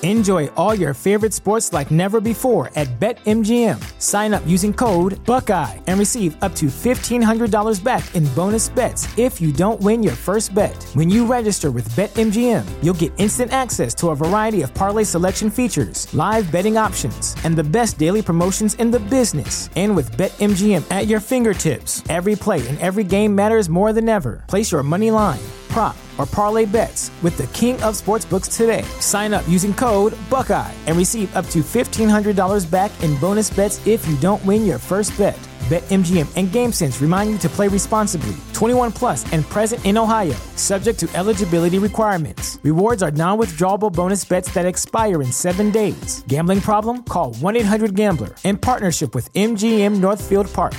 Enjoy all your favorite sports like never before at BetMGM. Sign up using code Buckeye and receive up to $1,500 back in bonus bets if you don't win your first bet. When you register with BetMGM, you'll get instant access to a variety of parlay selection features, live betting options, and the best daily promotions in the business. And with BetMGM at your fingertips, every play and every game matters more than ever. Place your money line, prop, or parlay bets with the king of sportsbooks today. Sign up using code Buckeye and receive up to $1,500 back in bonus bets if you don't win your first bet. BetMGM and GameSense remind you to play responsibly. 21 plus and present in Ohio, subject to eligibility requirements. Rewards are non-withdrawable bonus bets that expire in 7 days. Gambling problem? Call 1-800-GAMBLER. In partnership with MGM Northfield Park.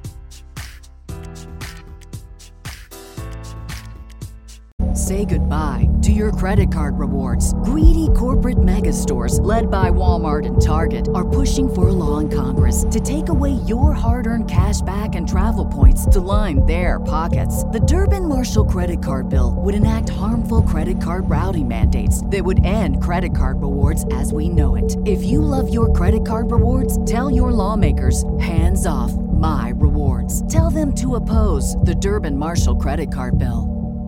Say goodbye to your credit card rewards. Greedy corporate mega stores, led by Walmart and Target, are pushing for a law in Congress to take away your hard-earned cash back and travel points to line their pockets. The Durbin-Marshall credit card bill would enact harmful credit card routing mandates that would end credit card rewards as we know it. If you love your credit card rewards, tell your lawmakers, hands off my rewards. Tell them to oppose the Durbin-Marshall credit card bill.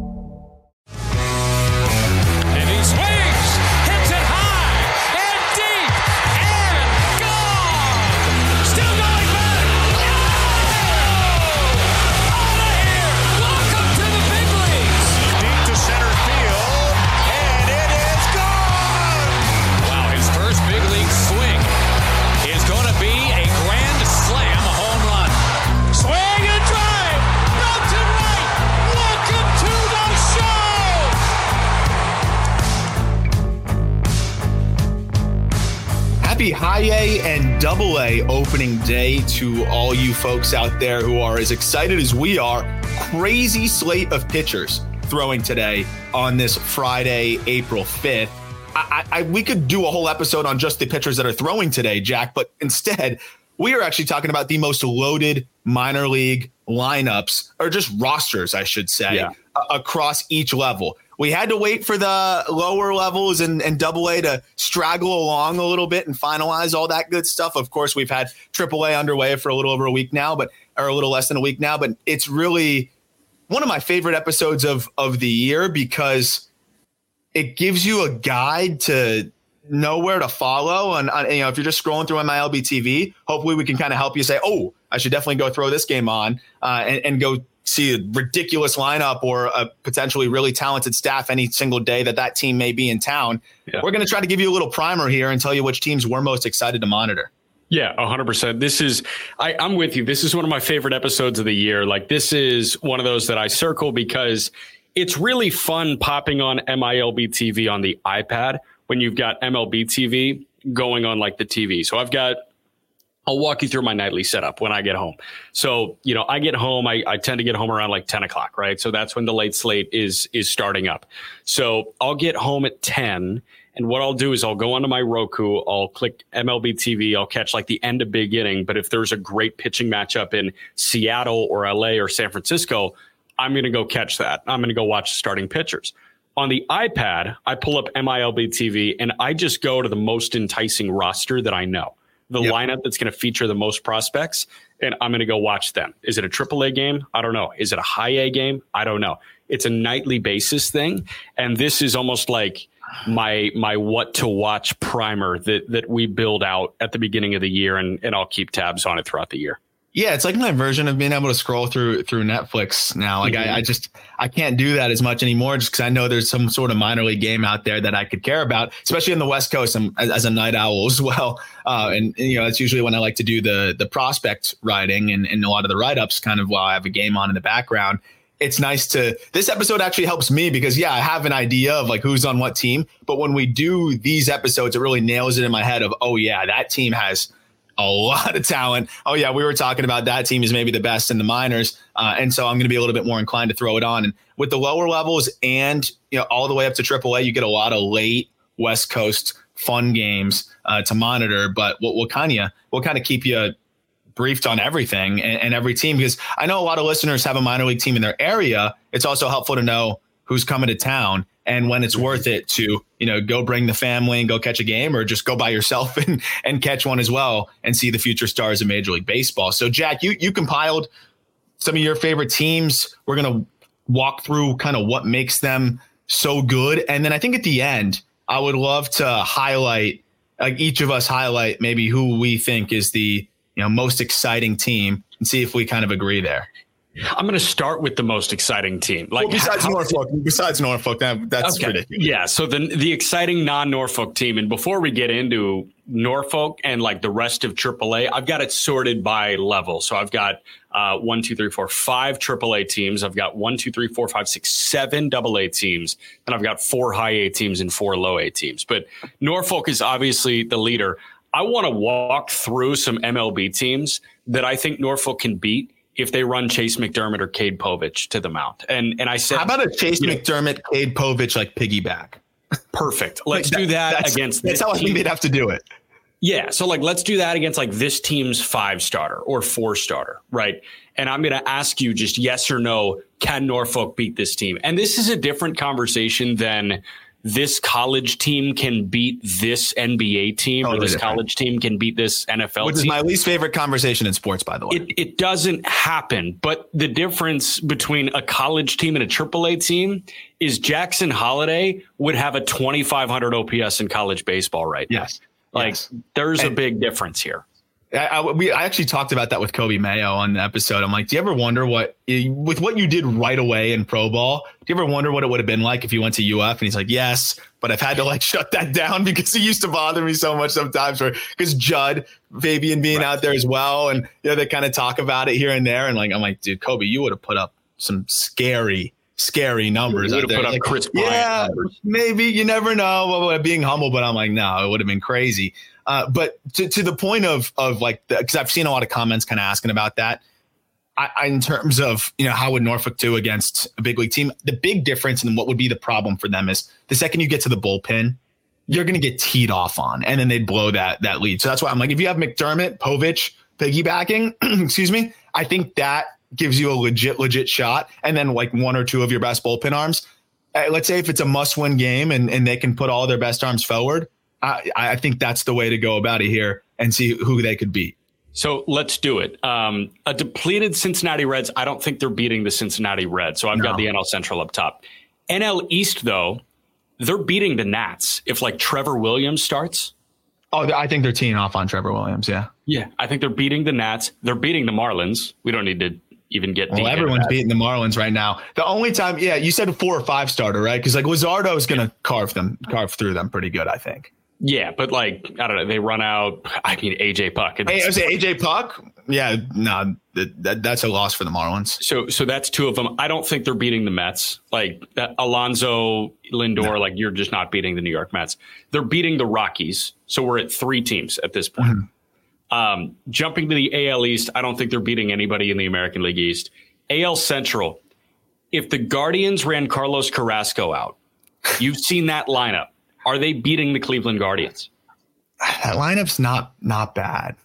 Happy High A and Double A opening day to all you folks out there who are as excited as we are. Crazy slate of pitchers throwing today on this Friday, April 5th. We could do a whole episode on just the pitchers that are throwing today, Jack, but instead we are actually talking about the most loaded minor league lineups, or just rosters, I should say, across each level. We had to wait for the lower levels and Double A to straggle along a little bit and finalize all that good stuff. Of course, we've had Triple A underway for a little over a week now, or a little less than a week now. But it's really one of my favorite episodes of the year because it gives you a guide to know where to follow. And if you're just scrolling through MILB TV, hopefully we can kind of help you say, oh, I should definitely go throw this game on and go see a ridiculous lineup or a potentially really talented staff any single day that team may be in town. Yeah. We're going to try to give you a little primer here and tell you which teams we're most excited to monitor. Yeah, 100%. This is, I'm with you. This is one of my favorite episodes of the year. Like, this is one of those that I circle because it's really fun popping on MILB TV on the iPad when you've got MLB TV going on like the TV. So I'll walk you through my nightly setup when I get home. So, I get home, I tend to get home around like 10 o'clock, right? So that's when the late slate is starting up. So I'll get home at 10. And what I'll do is I'll go onto my Roku, I'll click MLB TV, I'll catch like the end of beginning. But if there's a great pitching matchup in Seattle or LA or San Francisco, I'm going to go catch that. I'm going to go watch the starting pitchers. On the iPad, I pull up MILB TV and I just go to the most enticing roster that I know. The lineup that's going to feature the most prospects, and I'm going to go watch them. Is it a AAA game? I don't know. Is it a high A game? I don't know. It's a nightly basis thing, and this is almost like my what to watch primer that we build out at the beginning of the year, and I'll keep tabs on it throughout the year. Yeah, it's like my version of being able to scroll through Netflix now. Like I can't do that as much anymore just because I know there's some sort of minor league game out there that I could care about, especially in the West Coast. I'm as a night owl as well. And it's usually when I like to do the prospect writing and a lot of the write-ups kind of while I have a game on in the background. It's nice this episode actually helps me because, I have an idea of like who's on what team. But when we do these episodes, it really nails it in my head of, oh, yeah, that team has a lot of talent. Oh, yeah, we were talking about that team is maybe the best in the minors. And so I'm going to be a little bit more inclined to throw it on. And with the lower levels and, all the way up to AAA, you get a lot of late West Coast fun games to monitor. But we'll kind of keep you briefed on everything and every team, because I know a lot of listeners have a minor league team in their area. It's also helpful to know who's coming to town and when it's worth it to, go bring the family and go catch a game, or just go by yourself and catch one as well and see the future stars of Major League Baseball. So, Jack, you compiled some of your favorite teams. We're going to walk through kind of what makes them so good. And then I think at the end, I would love to highlight, each of us highlight maybe who we think is the most exciting team and see if we kind of agree there. I'm going to start with the most exciting team. Besides Norfolk, that's okay. ridiculous. Yeah. So the exciting non-Norfolk team. And before we get into Norfolk and the rest of AAA, I've got it sorted by level. So I've got 5 AAA teams. I've got 7 AA teams. And I've got 4 high A teams and 4 low A teams. But Norfolk is obviously the leader. I want to walk through some MLB teams that I think Norfolk can beat if they run Chase McDermott or Cade Povich to the mound. And I said, how about a Chase McDermott, Cade Povich piggyback? Perfect. Let's do that against this. That's how I think they'd have to do it. Yeah. So let's do that against this team's 5-starter or 4-starter. Right. And I'm going to ask you just yes or no. Can Norfolk beat this team? And this is a different conversation than this college team can beat this NBA team, or this college team can beat this NFL team. Which is my least favorite conversation in sports, by the way. It doesn't happen. But the difference between a college team and a AAA team is Jackson Holliday would have a 2,500 OPS in college baseball right now. Yes. There's a big difference here. I actually talked about that with Kobe Mayo on the episode. I'm like, do you ever wonder with what you did right away in pro ball, do you ever wonder what it would have been like if you went to UF? And he's like, yes, but I've had to shut that down because it used to bother me so much sometimes because Judd, Fabian being out there as well. And they kind of talk about it here and there. And I'm like, dude, Kobe, you would have put up some scary numbers. You would have put up Chris Bryant numbers. Maybe, you never know, being humble, but I'm like, no, it would have been crazy. But to the point of because I've seen a lot of comments kind of asking about that. I in terms of, how would Norfolk do against a big league team? The big difference and what would be the problem for them is the second you get to the bullpen, you're going to get teed off on, and then they'd blow that lead. So that's why I'm like, if you have McDermott, Povich piggybacking, excuse me, I think that gives you a legit shot. And then 1 or 2 of your best bullpen arms. Let's say if it's a must-win game and they can put all their best arms forward, I think that's the way to go about it here and see who they could beat. So let's do it. A depleted Cincinnati Reds. I don't think they're beating the Cincinnati Reds. So I've got the NL Central up top. NL East, though, they're beating the Nats if Trevor Williams starts. Oh, I think they're teeing off on Trevor Williams. Yeah. Yeah. I think they're beating the Nats. They're beating the Marlins. We don't need to even get well, everyone's beating the Marlins right now. The only time, you said a 4 or 5 starter, right? Because Luzardo is going to carve through them pretty good, I think. Yeah, but I don't know. They run out. I mean, AJ Puck. AJ Puck. Yeah, no, that's a loss for the Marlins. So that's 2 of them. I don't think they're beating the Mets. That Alonso, Lindor. You're just not beating the New York Mets. They're beating the Rockies. So we're at 3 teams at this point. Mm-hmm. Jumping to the AL East, I don't think they're beating anybody in the American League East. AL Central. If the Guardians ran Carlos Carrasco out, you've seen that lineup. Are they beating the Cleveland Guardians? That lineup's not bad.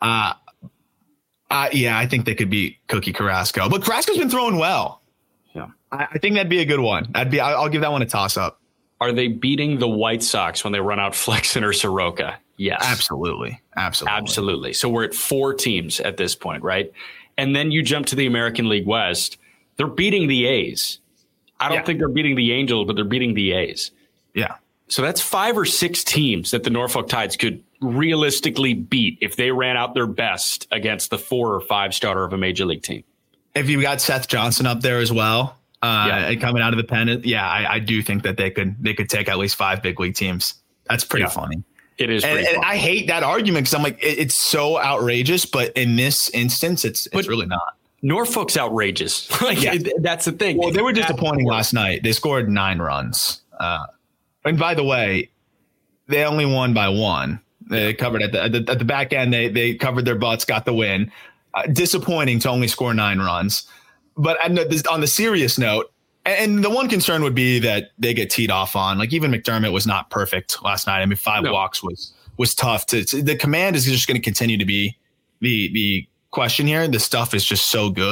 I think they could beat Cookie Carrasco, but Carrasco's been throwing well. Yeah, I think that'd be a good one. I'll give that one a toss up. Are they beating the White Sox when they run out Flexen or Soroka? Yes, absolutely. So we're at 4 teams at this point, right? And then you jump to the American League West. They're beating the A's. I don't think they're beating the Angels, but they're beating the A's. Yeah. So that's 5 or 6 teams that the Norfolk Tides could realistically beat if they ran out their best against the 4 or 5 starter of a major league team. If you got Seth Johnson up there as well, coming out of the pen, I do think that they could take at least 5 big league teams. That's pretty funny. It is pretty funny. And I hate that argument because I'm like, it's so outrageous, but in this instance, it's really not. Norfolk's outrageous. That's the thing. Well, they were disappointing last night. They scored 9 runs. And by the way, they only won by 1. They covered at the back end. They covered their butts, got the win. Disappointing to only score 9 runs. But on the serious note, and the one concern would be that they get teed off on. Even McDermott was not perfect last night. I mean, 5 walks was tough. The command is just going to continue to be the question here. The stuff is just so good.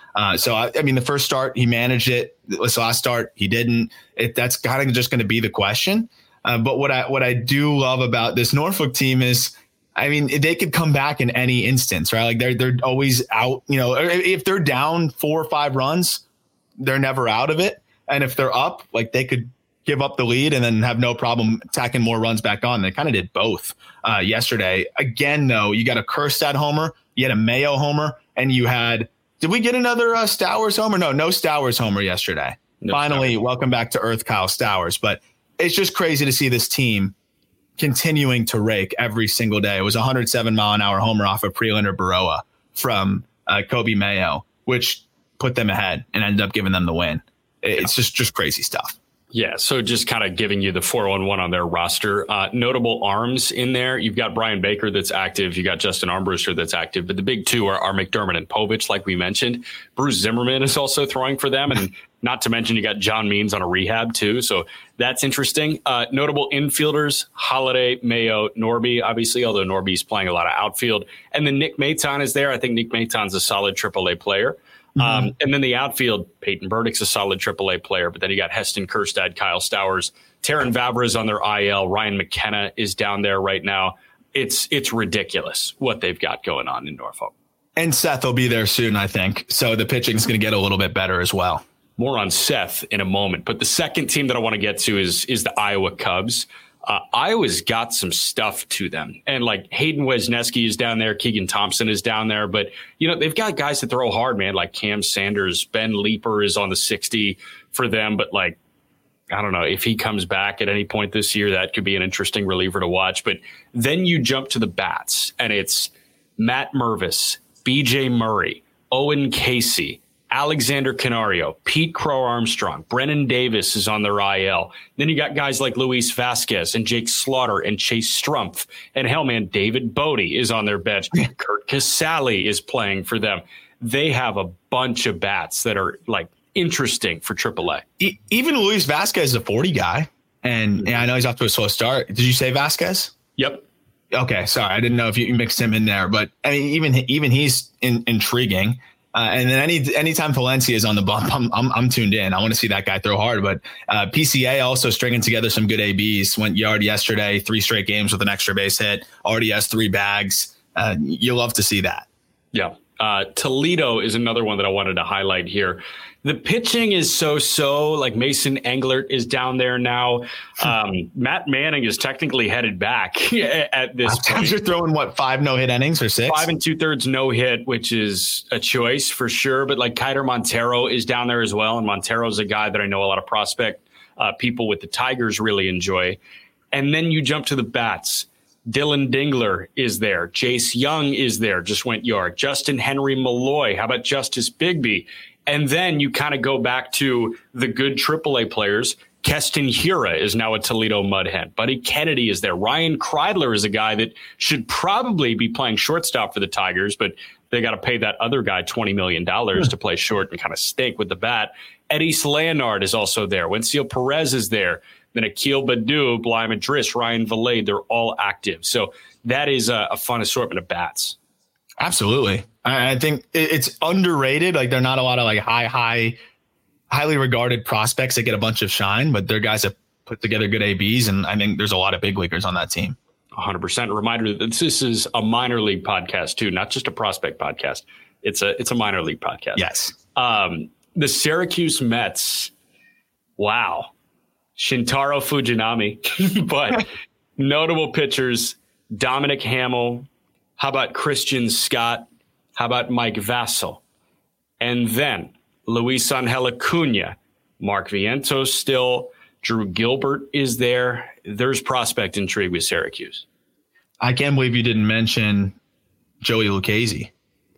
So, I mean, the first start, he managed it. This last start, he didn't. That's kind of just going to be the question. But what I do love about this Norfolk team is, I mean, they could come back in any instance, right? Like they're always out, if they're down 4 or 5 runs, they're never out of it. And if they're up, like they could give up the lead and then have no problem tacking more runs back on. They kind of did both yesterday. Again, though, you got a Kjerstad homer, you had a Mayo homer, and you had, did we get another Stowers homer? No Stowers homer yesterday. No, finally, Stowers. Welcome back to earth, Kyle Stowers. But it's just crazy to see this team continuing to rake every single day. It was a 107-mile-an-hour homer off of Prelander Baroa from Kobe Mayo, which put them ahead and ended up giving them the win. It's just crazy stuff. Yeah, so just kind of giving you the 4-on-1 on their roster. Notable arms in there. You've got Brian Baker that's active. You got Justin Armbruster that's active. But the big two are McDermott and Povich, like we mentioned. Bruce Zimmerman is also throwing for them. And not to mention you got John Means on a rehab, too. So that's interesting. Notable infielders, Holiday, Mayo, Norby, obviously, although Norby's playing a lot of outfield. And then Nick Maton is there. I think Nick Maton's a solid AAA player. And then the outfield, Peyton Burdick's a solid AAA player, but then you got Heston Kjerstad, Kyle Stowers, Taron Vavra's on their IL, Ryan McKenna is down there right now. It's ridiculous what they've got going on in Norfolk. And Seth will be there soon, I think. So the pitching is going to get a little bit better as well. More on Seth in a moment. But the second team that I want to get to is the Iowa Cubs. Iowa's got some stuff to them. And like Hayden Wesneski is down there. Keegan Thompson is down there. But, they've got guys that throw hard, man, like Cam Sanders. Ben Leeper is on the 60 for them. But I don't know if he comes back at any point this year, that could be an interesting reliever to watch. But then you jump to the bats and it's Matt Mervis, BJ Murray, Owen Casey, Alexander Canario, Pete Crow Armstrong, Brennan Davis is on their IL. Then you got guys like Luis Vasquez and Jake Slaughter and Chase Strumpf. And hell, man, David Bodie is on their bench. Kurt Casale is playing for them. They have a bunch of bats that are interesting for AAA. Even Luis Vasquez is a 40 guy. And I know he's off to a slow start. Did you say Vasquez? Yep. Okay, sorry. I didn't know if you mixed him in there. But I mean, even he's intriguing. And then anytime Valencia is on the bump, I'm tuned in. I want to see that guy throw hard. But PCA also stringing together some good ABs. Went yard yesterday, 3 straight games with an extra base hit. Already has 3 bags. You love to see that. Yeah. Toledo is another one that I wanted to highlight here. The pitching is so-so. Like Mason Englert is down there now. Matt Manning is technically headed back at this point. You're throwing 5 no-hit innings or 6? 5 2/3 no-hit, which is a choice for sure. But Kiter Montero is down there as well. And Montero's a guy that I know a lot of prospect people with the Tigers really enjoy. And then you jump to the bats. Dylan Dingler is there. Jace Young is there. Just went yard. Justin Henry Malloy. How about Justice Bigby? And then you kind of go back to the good AAA players. Keston Hiura is now a Toledo Mud Hen. Buddy Kennedy is there. Ryan Kreidler is a guy that should probably be playing shortstop for the Tigers, but they got to pay that other guy $20 million to play short and kind of stake with the bat. Eddie Leonard is also there. Wencio Perez is there. Then Akil Baddoo, Bly Madris, Ryan Valade, they're all active. So that is a fun assortment of bats. Absolutely. I think it's underrated. They're not a lot of highly regarded prospects that get a bunch of shine, but they're guys that put together good ABs. And I think there's a lot of big leaguers on that team. 100%. A reminder that this is a minor league podcast too, not just a prospect podcast. It's a minor league podcast. Yes. The Syracuse Mets. Wow. Shintaro Fujinami, but notable pitchers, Dominic Hamill. How about Christian Scott? How about Mike Vassell? And then Luis Angel Acuna, Mark Vientos still, Drew Gilbert is there. There's prospect intrigue with Syracuse. I can't believe you didn't mention Joey Lucchesi.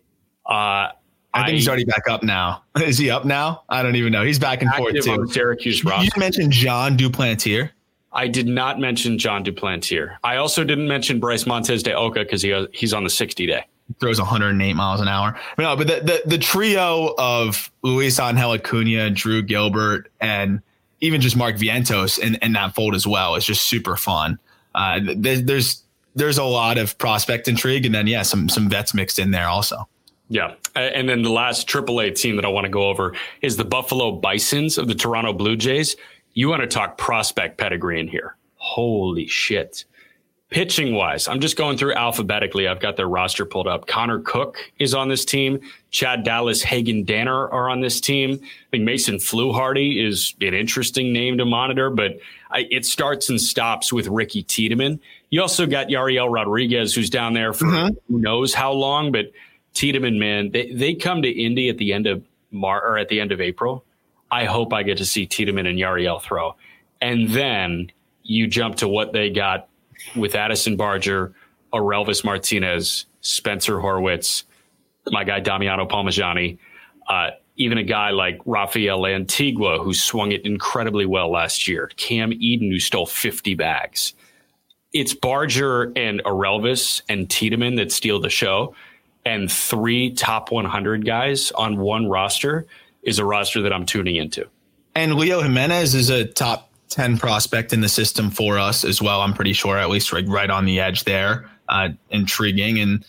I think he's already back up now. Is he up now? I don't even know. He's back and forth too. Syracuse roster. You mentioned John Duplantier. I did not mention John Duplantier. I also didn't mention Bryce Montes de Oca because he's on the 60-day. Throws 108 miles an hour. No, but the trio of Luis Angel Acuna, Drew Gilbert, and even just Mark Vientos in that fold as well is just super fun. There's a lot of prospect intrigue, and then some vets mixed in there also. Yeah. And then the last AAA team that I want to go over is the Buffalo Bisons of the Toronto Blue Jays. You want to talk prospect pedigree in here. Holy shit. Pitching wise, I'm just going through alphabetically. I've got their roster pulled up. Connor Cook is on this team. Chad Dallas, Hagen Danner are on this team. I think Mason Fluharty is an interesting name to monitor, but it starts and stops with Ricky Tiedemann. You also got Yariel Rodriguez, who's down there for who knows how long, but Tiedemann, man, they come to Indy at the end of at the end of April. I hope I get to see Tiedemann and Yariel throw. And then you jump to what they got with Addison Barger, Orelvis Martinez, Spencer Horwitz, my guy Damiano Palmegiani, even a guy like Rafael Antigua, who swung it incredibly well last year, Cam Eden, who stole 50 bags. It's Barger and Orelvis and Tiedemann that steal the show, and 3 top 100 guys on one roster is a roster that I'm tuning into. And Leo Jimenez is a top 10 prospect in the system for us as well. I'm pretty sure, at least right on the edge there. Intriguing. And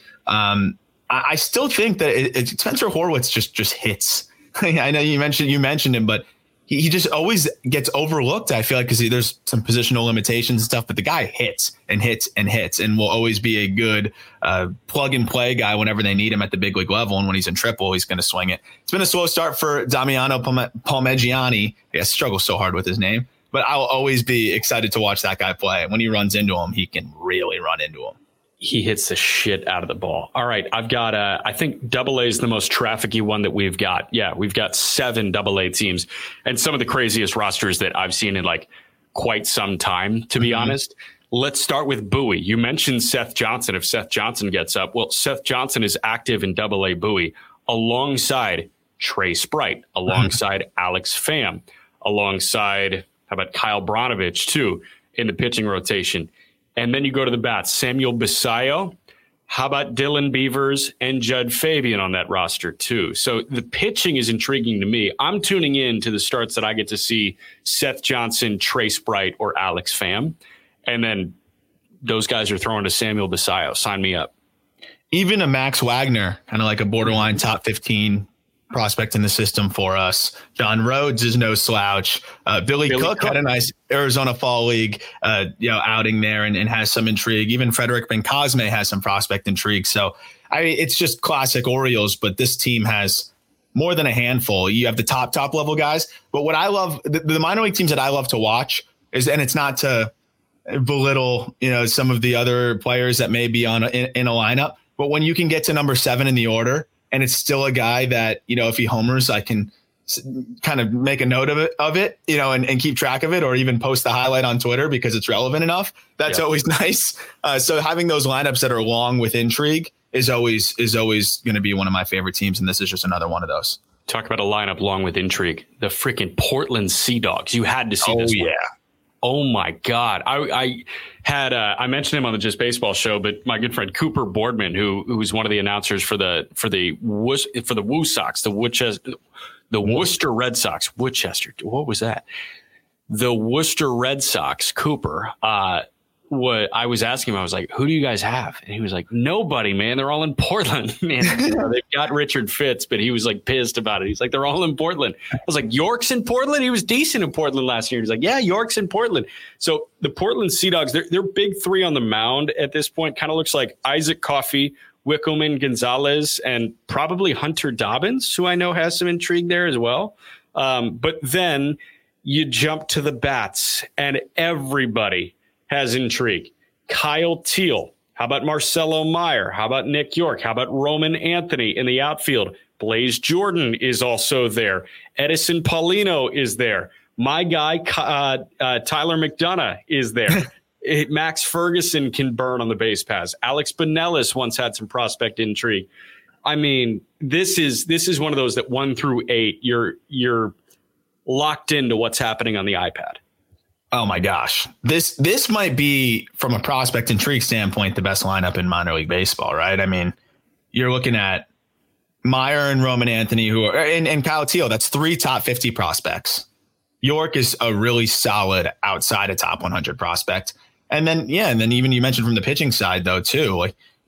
I still think that Spencer Horwitz just hits. I know you mentioned him, but he just always gets overlooked, I feel like, because there's some positional limitations and stuff, but the guy hits and hits and hits and will always be a good plug and play guy whenever they need him at the big league level. And when he's in triple, he's going to swing it. It's been a slow start for Damiano Palmegiani. I struggle so hard with his name, but I'll always be excited to watch that guy play. When he runs into him, he can really run into him. He hits the shit out of the ball. All right, I've got, I think AA is the most trafficky one that we've got. Yeah, we've got 7 AA teams and some of the craziest rosters that I've seen in like quite some time, to be honest. Let's start with Bowie. You mentioned Seth Johnson. If Seth Johnson gets up, well, Seth Johnson is active in AA Bowie alongside Trey Sprite, alongside Alex Pham, alongside, how about Kyle Bronovich too, in the pitching rotation. And then you go to the bats, Samuel Basayo. How about Dylan Beavers and Judd Fabian on that roster too? So the pitching is intriguing to me. I'm tuning in to the starts that I get to see Seth Johnson, Trey Sprite, or Alex Pham. And then those guys are throwing to Samuel Basayo. Sign me up. Even a Max Wagner, kind of like a borderline top 15 prospect in the system for us. John Rhodes is no slouch. Billy Cook had a nice Arizona Fall League outing there and has some intrigue. Even Frederick Bencosme has some prospect intrigue. So it's just classic Orioles, but this team has more than a handful. You have the top level guys. But what I love, the minor league teams that I love to watch is, and it's not to belittle, some of the other players that may be in a lineup, but when you can get to number 7 in the order, and it's still a guy that, if he homers, I can kind of make a note of it, and keep track of it, or even post the highlight on Twitter because it's relevant enough. That's always nice. So having those lineups that are long with intrigue is always going to be one of my favorite teams. And this is just another one of those. Talk about a lineup long with intrigue. The freaking Portland Sea Dogs. You had to see this one. Oh my God. I mentioned him on the Just Baseball show, but my good friend Cooper Boardman, who's one of the announcers for the Woo Sox, the Worcester Red Sox, Worcester. What was that? The Worcester Red Sox, Cooper, what I was asking him, I was like, who do you guys have? And he was like, nobody, man. They're all in Portland. Man, they've got Richard Fitz, but he was like pissed about it. He's like, they're all in Portland. I was like, York's in Portland? He was decent in Portland last year. He's like, yeah, York's in Portland. So the Portland Sea Dogs, they're big 3 on the mound at this point. Kind of looks like Isaac Coffey, Wickelman Gonzalez, and probably Hunter Dobbins, who I know has some intrigue there as well. But then you jump to the bats and everybody has intrigue. Kyle Teal. How about Marcelo Meyer? How about Nick York? How about Roman Anthony in the outfield? Blaze Jordan is also there. Edison Paulino is there. My guy, Tyler McDonough is there. Max Ferguson can burn on the base paths. Alex Benelis once had some prospect intrigue. I mean, this is one of those that 1 through 8, you're locked into what's happening on the iPad. Oh my gosh. This might be, from a prospect intrigue standpoint, the best lineup in minor league baseball, right? I mean, you're looking at Meyer and Roman Anthony, and Kyle Teal. That's 3 top 50 prospects. York is a really solid outside of top 100 prospect. And then even you mentioned from the pitching side though, too, like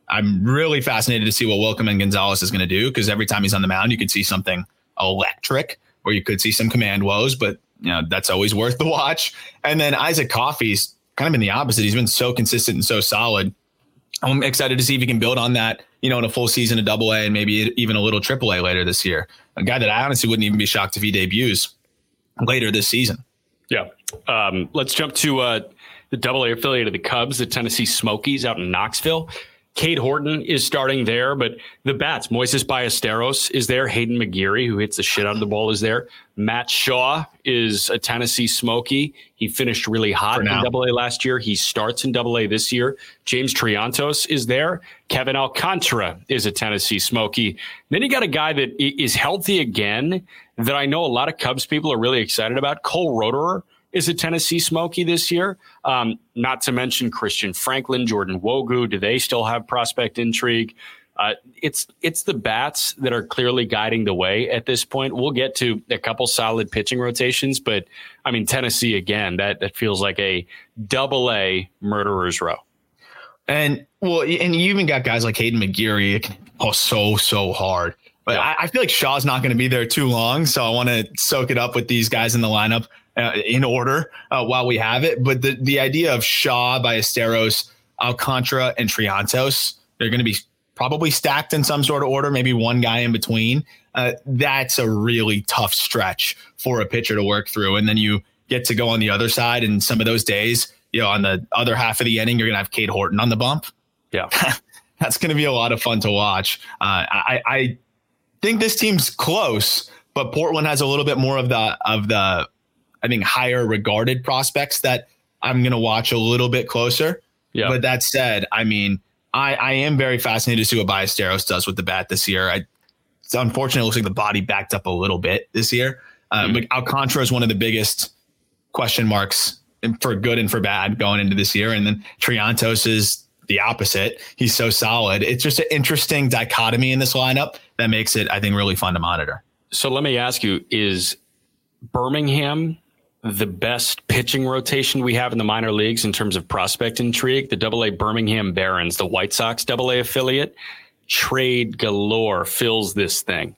I'm really fascinated to see what Welcome and Gonzalez is going to do, because every time he's on the mound, you could see something electric, or you could see some command woes, but that's always worth the watch. And then Isaac Coffey's kind of been the opposite. He's been so consistent and so solid. I'm excited to see if he can build on that, in a full season of AA and maybe even a little AAA later this year. A guy that I honestly wouldn't even be shocked if he debuts later this season. Yeah. Let's jump to the AA affiliate of the Cubs, the Tennessee Smokies out in Knoxville. Cade Horton is starting there, but the bats, Moises Ballesteros is there. Hayden McGeary, who hits the shit out of the ball, is there. Matt Shaw is a Tennessee Smoky. He finished really hot in AA last year. He starts in AA this year. James Triantos is there. Kevin Alcantara is a Tennessee Smoky. Then you got a guy that is healthy again that I know a lot of Cubs people are really excited about. Cole Roederer is a Tennessee Smoky this year. Not to mention Christian Franklin, Jordan Wogu. Do they still have prospect intrigue? It's the bats that are clearly guiding the way at this point. We'll get to a couple solid pitching rotations, but I mean, Tennessee again, that feels like a AA murderer's row. And you even got guys like Hayden McGeary. So hard. But yeah. I feel like Shaw's not going to be there too long, so I want to soak it up with these guys in the lineup in order while we have it. But the idea of Shaw, Ballesteros, Alcantara, and Triantos, they're going to be probably stacked in some sort of order, maybe one guy in between. That's a really tough stretch for a pitcher to work through. And then you get to go on the other side, and some of those days, on the other half of the inning, you're going to have Cade Horton on the bump. Yeah. That's going to be a lot of fun to watch. I think this team's close, but Portland has a little bit more of the I think higher regarded prospects that I'm going to watch a little bit closer. Yeah. But that said, I mean, I am very fascinated to see what Ballesteros does with the bat this year. It's unfortunate. It looks like the body backed up a little bit this year. But Alcantara is one of the biggest question marks for good and for bad going into this year. And then Triantos is the opposite. He's so solid. It's just an interesting dichotomy in this lineup that makes it, I think, really fun to monitor. So let me ask you, is Birmingham the best pitching rotation we have in the minor leagues in terms of prospect intrigue? The AA Birmingham Barons, the White Sox AA affiliate, trade galore fills this thing.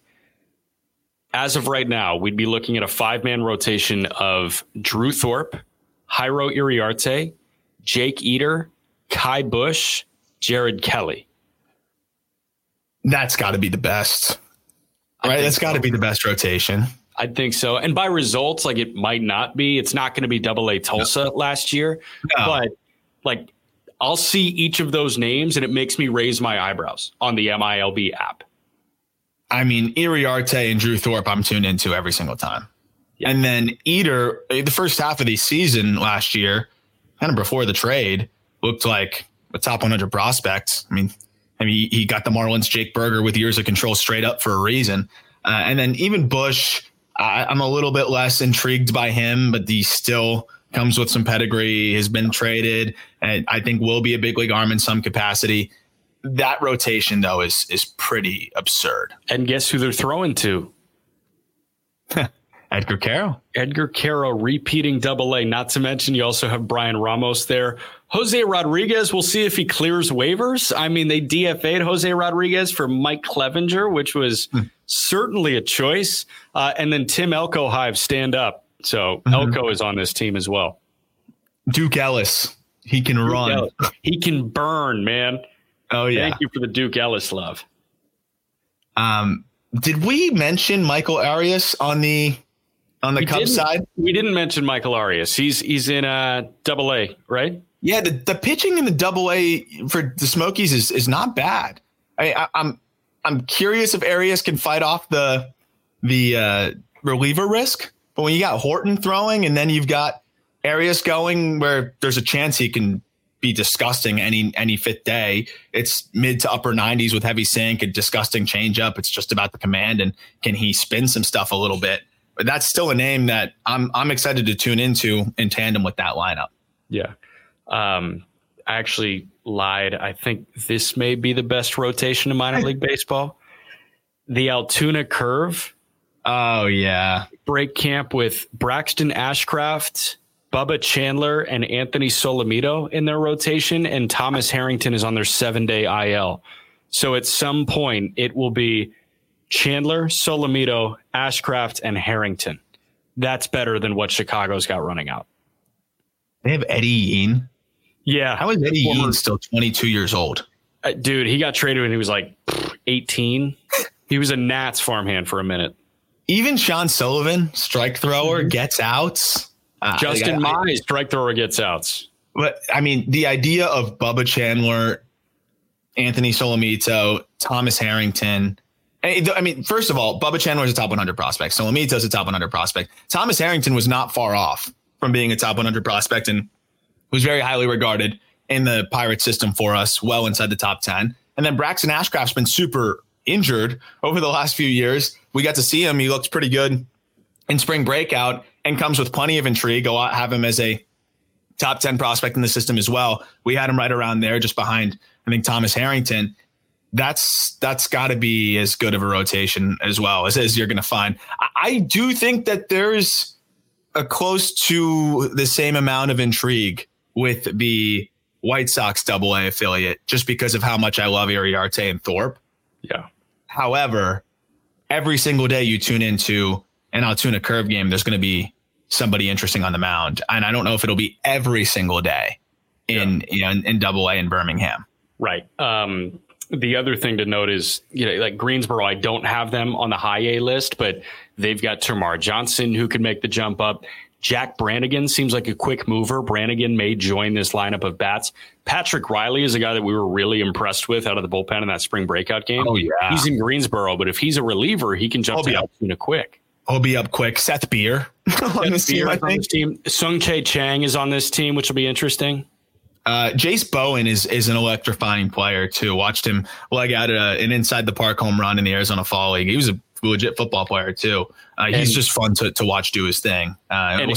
As of right now, we'd be looking at a 5-man rotation of Drew Thorpe, Jairo Iriarte, Jake Eder, Kai Bush, Jared Kelly. That's got to be the best, right? That's got to be the best rotation. I think so. And by results, it might not be. It's not going to be AA Tulsa last year. No. But I'll see each of those names and it makes me raise my eyebrows on the MILB app. I mean, Iriarte and Drew Thorpe I'm tuned into every single time. Yeah. And then Eder, the first half of the season last year, kind of before the trade, looked like a top 100 prospect. I mean, he got the Marlins Jake Berger with years of control straight up for a reason. And then even Bush, I'm a little bit less intrigued by him, but he still comes with some pedigree, has been traded, and I think will be a big league arm in some capacity. That rotation, though, is pretty absurd. And guess who they're throwing to? Edgar Carroll. Edgar Carroll repeating AA. Not to mention you also have Brian Ramos there. Jose Rodriguez, we'll see if he clears waivers. I mean, they DFA'd Jose Rodriguez for Mike Clevenger, which was certainly a choice. And then Tim Elko Hive, stand up. So Elko is on this team as well. Duke Ellis. He can run. Ellis. He can burn, man. Oh, yeah. Thank you for the Duke Ellis love. Did we mention Michael Arias on the Cubs side? We didn't mention Michael Arias. He's in AA, right? Yeah, the pitching in the AA for the Smokies is not bad. I'm curious if Arias can fight off the reliever risk, but when you got Horton throwing and then you've got Arias going where there's a chance he can be disgusting any fifth day. It's mid to upper 90s with heavy sink and disgusting changeup. It's just about the command and can he spin some stuff a little bit? But that's still a name that I'm excited to tune into in tandem with that lineup. Yeah. I actually lied. I think this may be the best rotation in minor league baseball. The Altoona Curve. Oh, yeah. Break camp with Braxton Ashcraft, Bubba Chandler and Anthony Solomito in their rotation, and Thomas Harrington is on their 7-day IL. So at some point, it will be Chandler, Solomito, Ashcraft, and Harrington. That's better than what Chicago's got running out. They have Eddie Yean. Yeah. How is Eddie Yean still 22 years old? Dude, he got traded when he was like 18. He was a Nats farmhand for a minute. Even Sean Sullivan, strike thrower, gets outs. Justin Mize, strike thrower, gets outs. But I mean, the idea of Bubba Chandler, Anthony Solomito, Thomas Harrington. I mean, first of all, Bubba Chandler is a top 100 prospect. Solomito is a top 100 prospect. Thomas Harrington was not far off from being a top 100 prospect and was very highly regarded in the Pirates system for us, well inside the top 10. And then Braxton Ashcraft's been super injured over the last few years. We got to see him. He looks pretty good in spring breakout and comes with plenty of intrigue. Go out, have him as a top 10 prospect in the system as well. We had him right around there, just behind, I think, Thomas Harrington. That's got to be as good of a rotation as well as you're going to find. I do think that there's a close to the same amount of intrigue with the White Sox AA affiliate, just because of how much I love Iriarte and Thorpe. Yeah. However, every single day you tune into an Altoona Curve game, there's going to be somebody interesting on the mound. And I don't know if it'll be every single day in AA in Birmingham. Right. The other thing to note is, like Greensboro, I don't have them on the high A list, but they've got Termarr Johnson who could make the jump up. Jack Brannigan seems like a quick mover. Brannigan may join this lineup of bats. Patrick Riley is a guy that we were really impressed with out of the bullpen in that spring breakout game. Oh, yeah. He's in Greensboro, but if he's a reliever, he can jump to Altoona quick. He'll be up quick. Seth Beer on this team, I think. Sung Chae Chang is on this team, which will be interesting. Jace Bowen is an electrifying player too. Watched him leg out an inside the park home run in the Arizona Fall League. He was a legit football player too. He's just fun to watch do his thing. And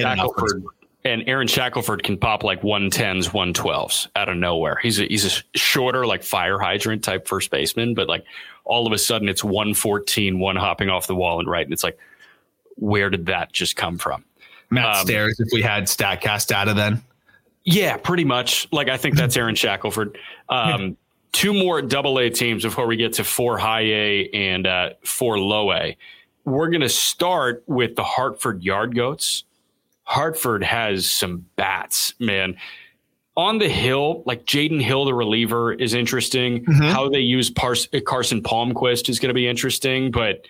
Aaron Shackelford can pop like 110s, 112s out of nowhere. He's a shorter, like fire hydrant type first baseman, but like all of a sudden it's 114, one hopping off the wall and right. And it's like, where did that just come from? Matt Stairs, if we had StatCast data then. Yeah, pretty much. Like, I think that's Aaron Shackelford. Two more AA teams before we get to 4 high A and 4 low A. We're going to start with the Hartford Yard Goats. Hartford has some bats, man. On the hill, like Jaden Hill, the reliever, is interesting. Mm-hmm. How they use Carson Palmquist is going to be interesting. But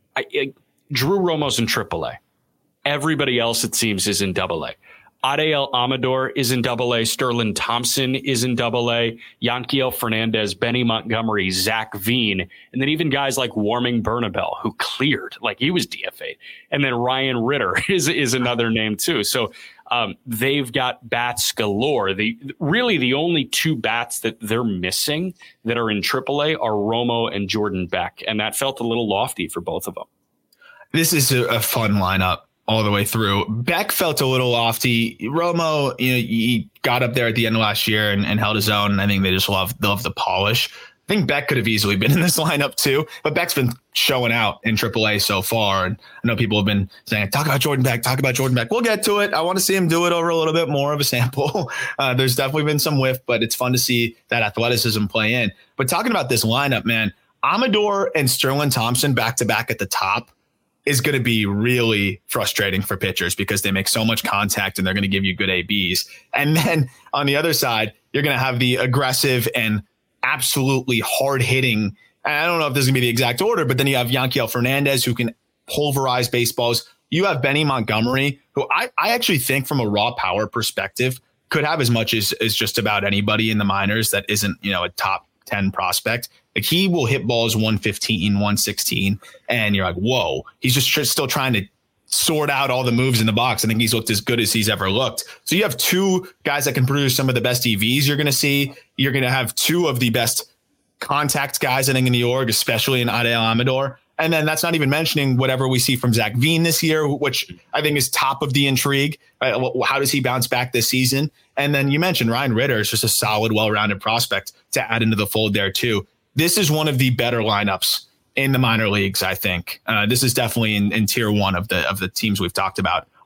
Drew Romo's in AAA. Everybody else, it seems, is in AA. Adael Amador is in AA. Sterling Thompson is in AA. Yanquiel Fernandez, Benny Montgomery, Zach Veen, and then even guys like Warming Bernabel, who cleared, like he was DFA'd. And then Ryan Ritter is another name too. So they've got bats galore. Really the only two bats that they're missing that are in AAA are Romo and Jordan Beck. And that felt a little lofty for both of them. This is a fun lineup all the way through. Beck felt a little lofty. Romo, he got up there at the end of last year and held his own. And I think they just love the polish. I think Beck could have easily been in this lineup too, but Beck's been showing out in AAA so far. And I know people have been saying, talk about Jordan Beck. We'll get to it. I want to see him do it over a little bit more of a sample. There's definitely been some whiff, but it's fun to see that athleticism play in. But talking about this lineup, man, Amador and Sterling Thompson back to back at the top is going to be really frustrating for pitchers because they make so much contact and they're going to give you good ABs. And then on the other side, you're going to have the aggressive and absolutely hard hitting. I don't know if this is going to be the exact order, but then you have Yanquiel Fernandez who can pulverize baseballs. You have Benny Montgomery, who I actually think from a raw power perspective could have as much as just about anybody in the minors that isn't, a top 10 prospect. Like he will hit balls 115, 116, and you're like, whoa, he's just still trying to sort out all the moves in the box. I think he's looked as good as he's ever looked. So you have two guys that can produce some of the best EVs you're going to see. You're going to have two of the best contact guys, I think, in the org, especially in Adael Amador. And then that's not even mentioning whatever we see from Zach Veen this year, which I think is top of the intrigue. How does he bounce back this season? And then you mentioned Ryan Ritter is just a solid, well-rounded prospect to add into the fold there too. This is one of the better lineups in the minor leagues, I think. This is definitely in tier one of the teams we've talked about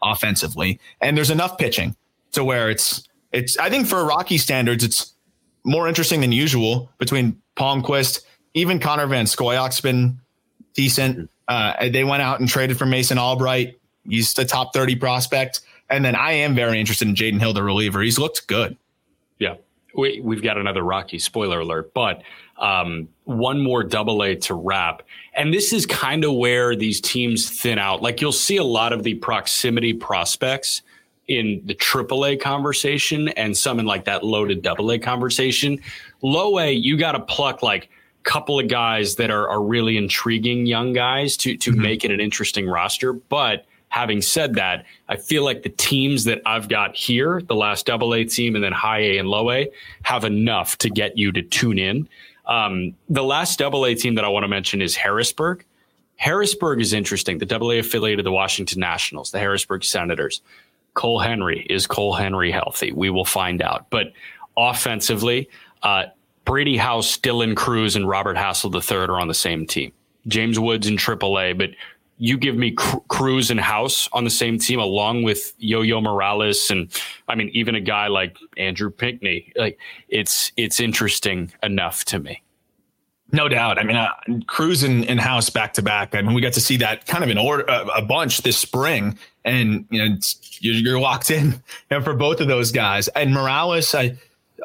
offensively. And there's enough pitching to where it's I think for Rocky standards, it's more interesting than usual between Palmquist, even Connor Van Scoyock's been decent. They went out and traded for Mason Albright. He's the top 30 prospect. And then I am very interested in Jaden Hill, the reliever. He's looked good. Yeah. We've got another Rocky, spoiler alert, but one more AA to wrap. And this is kind of where these teams thin out. Like you'll see a lot of the proximity prospects in the AAA conversation and some in like that loaded AA conversation. Low A, you got to pluck like a couple of guys that are really intriguing young guys to make it an interesting roster. But having said that, I feel like the teams that I've got here, the last AA team and then high A and low A, have enough to get you to tune in. The last AA team that I want to mention is Harrisburg. Harrisburg is interesting. The AA affiliate of the Washington Nationals, the Harrisburg Senators. Cole Henry. Is Cole Henry healthy? We will find out. But offensively, Brady House, Dylan Cruz, and Robert Hassel III are on the same team. James Woods in AAA, but you give me Cruz and House on the same team along with Yo-Yo Morales. And I mean, even a guy like Andrew Pinckney, like it's interesting enough to me. No doubt. I mean, Cruz and House back to back. I mean, we got to see that kind of in order, a bunch this spring, and you're locked in for both of those guys. And Morales, I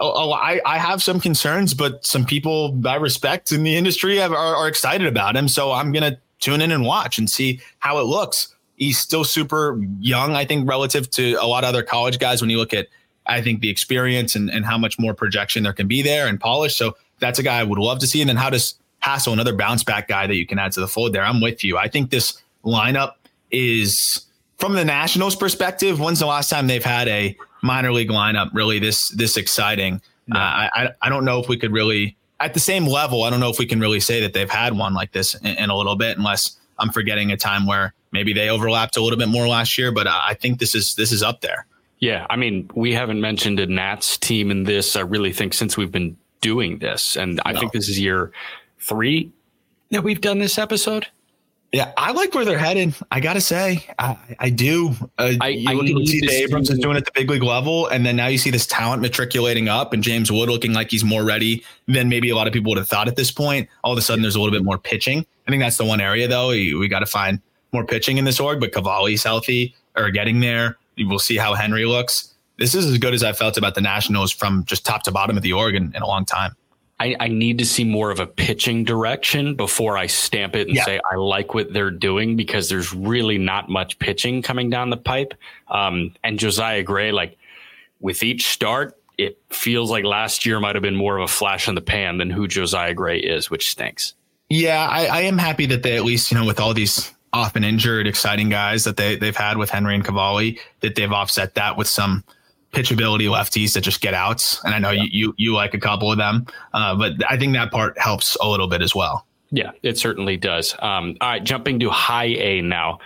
have some concerns, but some people I respect in the industry are excited about him. So I'm gonna tune in and watch and see how it looks. He's still super young, I think, relative to a lot of other college guys. When you look at, I think, the experience and how much more projection there can be there and polish. So that's a guy I would love to see. And then how does Hassel, another bounce back guy that you can add to the fold there? I'm with you. I think this lineup is, from the Nationals perspective, when's the last time they've had a minor league lineup really this exciting? No. I don't know if we could really, at the same level, I don't know if we can really say that they've had one like this in a little bit, unless I'm forgetting a time where maybe they overlapped a little bit more last year. But I think this is up there. Yeah, I mean, we haven't mentioned a Nats team in this, I really think, since we've been doing this. And I think this is year 3 that we've done this episode. Yeah, I like where they're headed. I got to say, I do. You look at what CJ Abrams is doing at the big league level, and then now you see this talent matriculating up and James Wood looking like he's more ready than maybe a lot of people would have thought at this point. All of a sudden, there's a little bit more pitching. I think that's the one area, though. We got to find more pitching in this org, but Cavalli's healthy or getting there. We'll see how Henry looks. This is as good as I felt about the Nationals from just top to bottom of the org in a long time. I need to see more of a pitching direction before I stamp it and say I like what they're doing, because there's really not much pitching coming down the pipe. And Josiah Gray, like with each start, it feels like last year might have been more of a flash in the pan than who Josiah Gray is, which stinks. Yeah, I am happy that they at least, with all these often injured, exciting guys that they've had with Henry and Cavalli, that they've offset that with some pitchability lefties that just get outs. And I know you like a couple of them, but I think that part helps a little bit as well. Yeah, it certainly does. All right, jumping to high A now.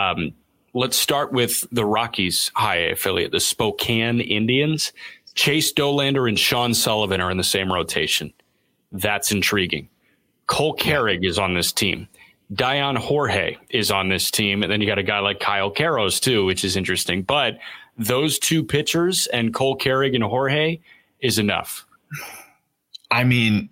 Let's start with the Rockies high A affiliate, the Spokane Indians. Chase Dollander and Sean Sullivan are in the same rotation. That's intriguing. Cole Carrig is on this team. Dion Jorge is on this team. And then you got a guy like Kyle Karros too, which is interesting. But those two pitchers and Cole Carrig and Jorge is enough. I mean,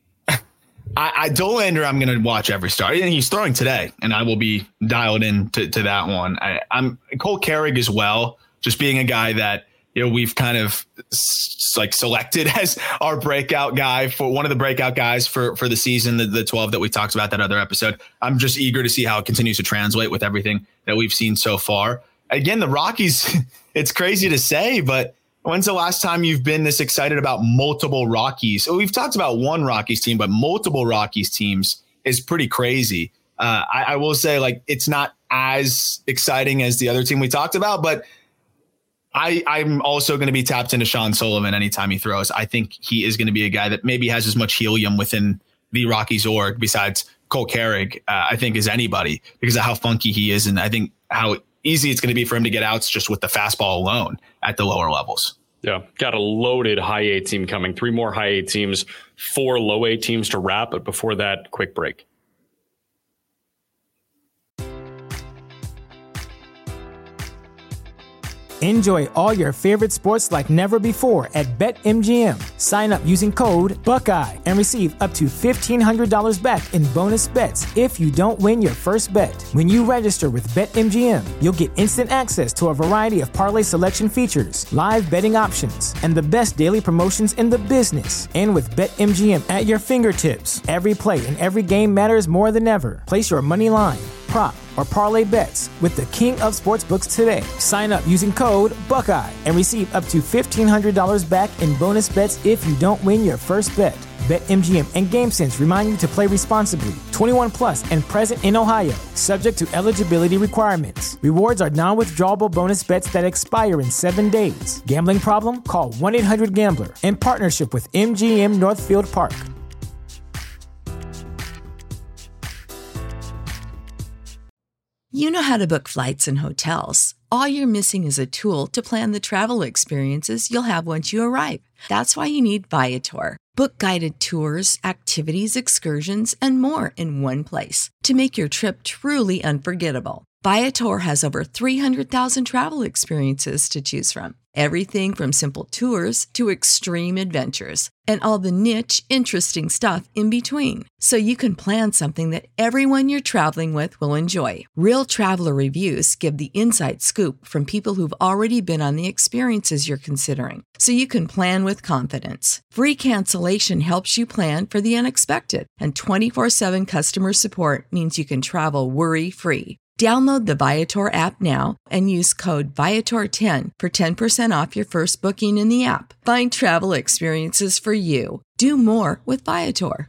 Dollander, I'm going to watch every start. And he's throwing today, and I will be dialed in to that one. I'm Cole Carrig as well, just being a guy that, we've kind of like selected as our breakout guy, for one of the breakout guys for the season, the 12 that we talked about that other episode. I'm just eager to see how it continues to translate with everything that we've seen so far. Again, the Rockies, it's crazy to say, but when's the last time you've been this excited about multiple Rockies? So we've talked about one Rockies team, but multiple Rockies teams is pretty crazy. I will say, like, it's not as exciting as the other team we talked about, but I'm also going to be tapped into Sean Sullivan anytime he throws. I think he is going to be a guy that maybe has as much helium within the Rockies org besides Cole Carrig, I think, as anybody, because of how funky he is. And I think how easy it's going to be for him to get outs just with the fastball alone at the lower levels. Yeah, got a loaded high A team coming. 3 more high A teams, 4 low A teams to wrap. But before that, quick break. Enjoy all your favorite sports like never before at BetMGM. Sign up using code Buckeye and receive up to $1,500 back in bonus bets if you don't win your first bet. When you register with BetMGM, you'll get instant access to a variety of parlay selection features, live betting options, and the best daily promotions in the business. And with BetMGM at your fingertips, every play and every game matters more than ever. Place your money line, prop, or parlay bets with the king of sportsbooks today. Sign up using code Buckeye and receive up to $1,500 back in bonus bets if you don't win your first bet. BetMGM and GameSense remind you to play responsibly. 21 plus and present in Ohio, subject to eligibility requirements. Rewards are non-withdrawable bonus bets that expire in 7 days. Gambling problem? Call 1-800-GAMBLER. In partnership with MGM Northfield Park. You know how to book flights and hotels. All you're missing is a tool to plan the travel experiences you'll have once you arrive. That's why you need Viator. Book guided tours, activities, excursions, and more in one place to make your trip truly unforgettable. Viator has over 300,000 travel experiences to choose from. Everything from simple tours to extreme adventures and all the niche, interesting stuff in between. So you can plan something that everyone you're traveling with will enjoy. Real traveler reviews give the inside scoop from people who've already been on the experiences you're considering. So you can plan with confidence. Free cancellation helps you plan for the unexpected. And 24/7 customer support means you can travel worry-free. Download the Viator app now and use code Viator10 for 10% off your first booking in the app. Find travel experiences for you. Do more with Viator.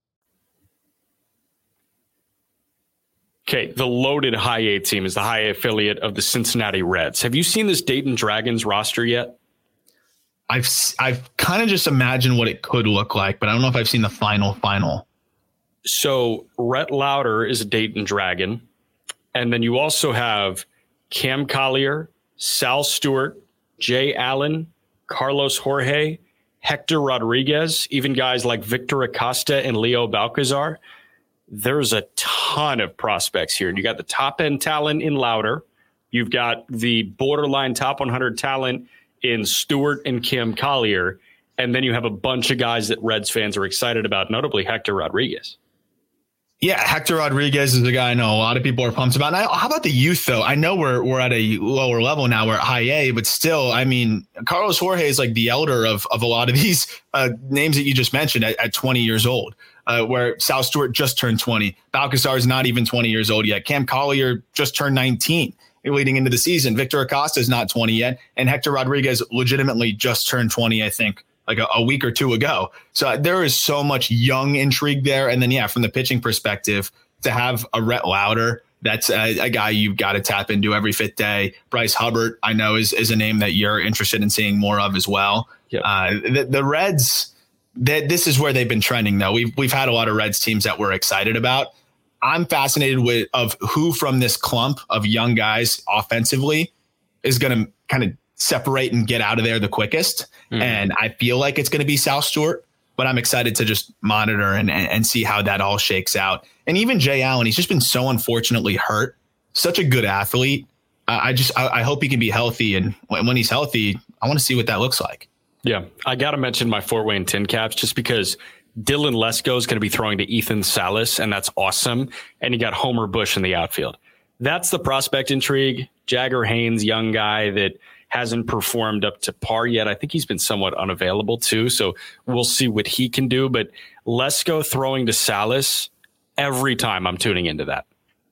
Okay, the loaded High A team is the High A affiliate of the Cincinnati Reds. Have you seen this Dayton Dragons roster yet? I've kind of just imagined what it could look like, but I don't know if I've seen the final. So Rhett Lauder is a Dayton Dragon. And then you also have Cam Collier, Sal Stewart, Jay Allen, Carlos Jorge, Hector Rodriguez, even guys like Victor Acosta and Leo Balcazar. There's a ton of prospects here. You got the top end talent in Lauder. You've got the borderline top 100 talent in Stewart and Cam Collier. And then you have a bunch of guys that Reds fans are excited about, notably Hector Rodriguez. Yeah, Hector Rodriguez is a guy I know a lot of people are pumped about. And how about the youth, though? I know we're at a lower level now. We're at High A, but still, I mean, Carlos Jorge is like the elder of a lot of these names that you just mentioned at 20 years old, where Sal Stewart just turned 20. Balcazar is not even 20 years old yet. Cam Collier just turned 19 leading into the season. Victor Acosta is not 20 yet. And Hector Rodriguez legitimately just turned 20, I think, like a week or two ago. So there is so much young intrigue there. And then, yeah, from the pitching perspective, to have a Rhett Lauder, that's a guy you've got to tap into every fifth day. Bryce Hubbard, I know, is a name that you're interested in seeing more of as well. Yep. The Reds, this is where they've been trending, though. We've had a lot of Reds teams that we're excited about. I'm fascinated of who from this clump of young guys offensively is going to kind of separate and get out of there the quickest. Mm-hmm. And I feel like it's going to be Sal Stewart, but I'm excited to just monitor and see how that all shakes out. And even Jay Allen, he's just been so unfortunately hurt. Such a good athlete. I hope he can be healthy. And when he's healthy, I want to see what that looks like. Yeah, I got to mention my Fort Wayne Tin Caps just because Dylan Lesko is going to be throwing to Ethan Salas, and that's awesome. And you got Homer Bush in the outfield. That's the prospect intrigue. Jagger Haynes, young guy that hasn't performed up to par yet. I think he's been somewhat unavailable too. So we'll see what he can do. But Lesko throwing to Salas, every time I'm tuning into that.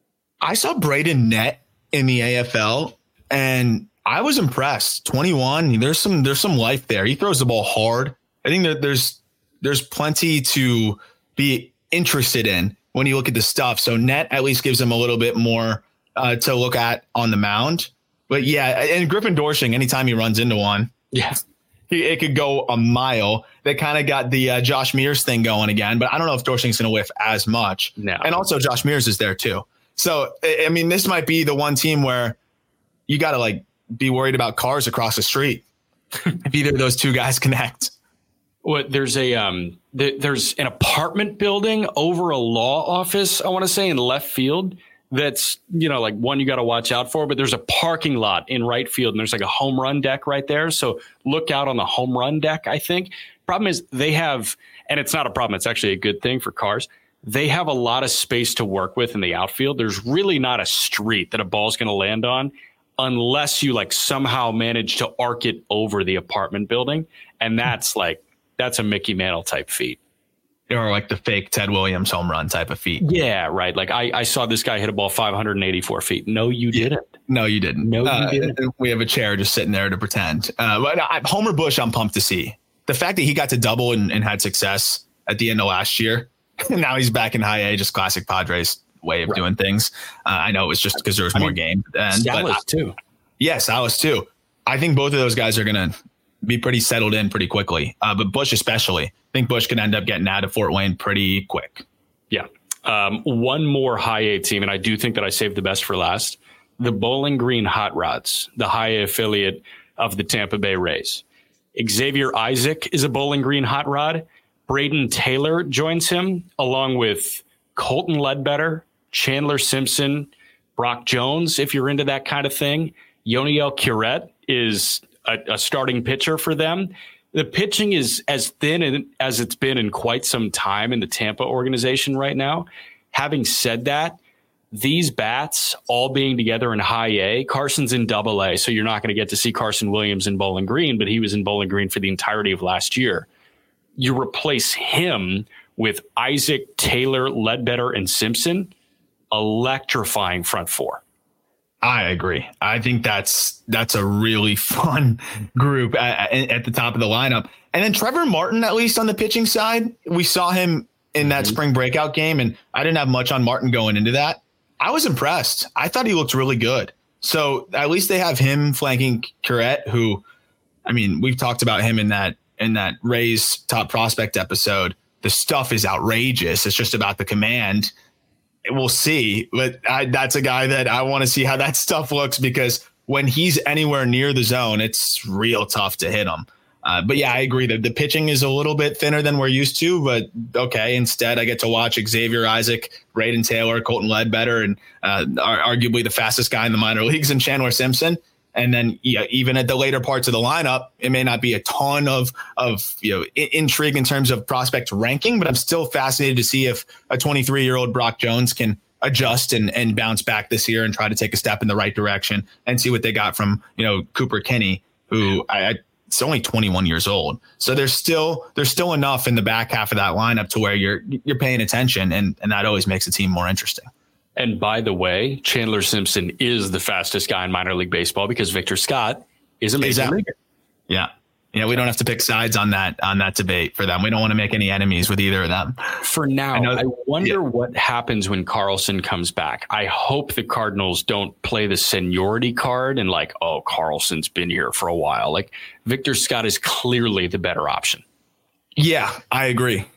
I saw Braden Nett in the AFL and I was impressed. 21. There's some life there. He throws the ball hard. I think that there's plenty to be interested in when you look at the stuff. So Nett at least gives him a little bit more to look at on the mound. But yeah, and Griffin Doersching, anytime he runs into one, yeah, it could go a mile. They kind of got the Josh Mears thing going again, but I don't know if Doersching's going to whiff as much. No. And also Josh Mears is there too. So, I mean, this might be the one team where you got to like be worried about cars across the street if either of those two guys connect. What there's there's an apartment building over a law office, I want to say, in left field that's, like one you got to watch out for, but there's a parking lot in right field and there's like a home run deck right there. So look out on the home run deck, I think. Problem is they have, and it's not a problem, it's actually a good thing for cars. They have a lot of space to work with in the outfield. There's really not a street that a ball's going to land on unless you like somehow manage to arc it over the apartment building. And that's a Mickey Mantle type feat. Or like the fake Ted Williams home run type of feat. Yeah, right. Like I saw this guy hit a ball 584 feet. No, you didn't. No, you didn't. No, you didn't. We have a chair just sitting there to pretend. But Homer Bush, I'm pumped to see. The fact that he got to double and had success at the end of last year. Now he's back in high A, just classic Padres way of doing things. I know it was just because there was more game. Salas too. Yeah, Salas too. I think both of those guys are going to be pretty settled in pretty quickly. But Bush especially. I think Bush could end up getting out of Fort Wayne pretty quick. Yeah. One more high A team, and I do think that I saved the best for last. The Bowling Green Hot Rods, the high A affiliate of the Tampa Bay Rays. Xavier Isaac is a Bowling Green Hot Rod. Braden Taylor joins him, along with Colton Ledbetter, Chandler Simpson, Brock Jones, if you're into that kind of thing. Yoniel Curette is a starting pitcher for them. The pitching is as thin as it's been in quite some time in the Tampa organization right now. Having said that, these bats all being together in high A, Carson's in double A, so you're not going to get to see Carson Williams in Bowling Green, but he was in Bowling Green for the entirety of last year. You replace him with Isaac, Taylor, Ledbetter, and Simpson, electrifying front four. I agree. I think that's a really fun group at the top of the lineup. And then Trevor Martin, at least on the pitching side, we saw him in that spring breakout game, and I didn't have much on Martin going into that. I was impressed. I thought he looked really good. So at least they have him flanking Curette, who, I mean, we've talked about him in that Rays top prospect episode. The stuff is outrageous. It's just about the command. We'll see, but that's a guy that I want to see how that stuff looks, because when he's anywhere near the zone, it's real tough to hit him. But yeah, I agree that the pitching is a little bit thinner than we're used to, but okay. Instead, I get to watch Xavier Isaac, Braden Taylor, Colton Ledbetter, and arguably the fastest guy in the minor leagues in Chandler Simpson. And then even at the later parts of the lineup, it may not be a ton of intrigue in terms of prospect ranking, but I'm still fascinated to see if a 23-year-old Brock Jones can adjust and bounce back this year and try to take a step in the right direction and see what they got from Cooper Kinney, who it's only 21 years old. So there's still enough in the back half of that lineup to where you're paying attention, and that always makes the team more interesting. And by the way, Chandler Simpson is the fastest guy in minor league baseball because Victor Scott is a major leaguer. Yeah. We don't have to pick sides on that debate for them. We don't want to make any enemies with either of them. For now, I wonder what happens when Carlson comes back. I hope the Cardinals don't play the seniority card and Carlson's been here for a while. Like, Victor Scott is clearly the better option. Yeah, I agree.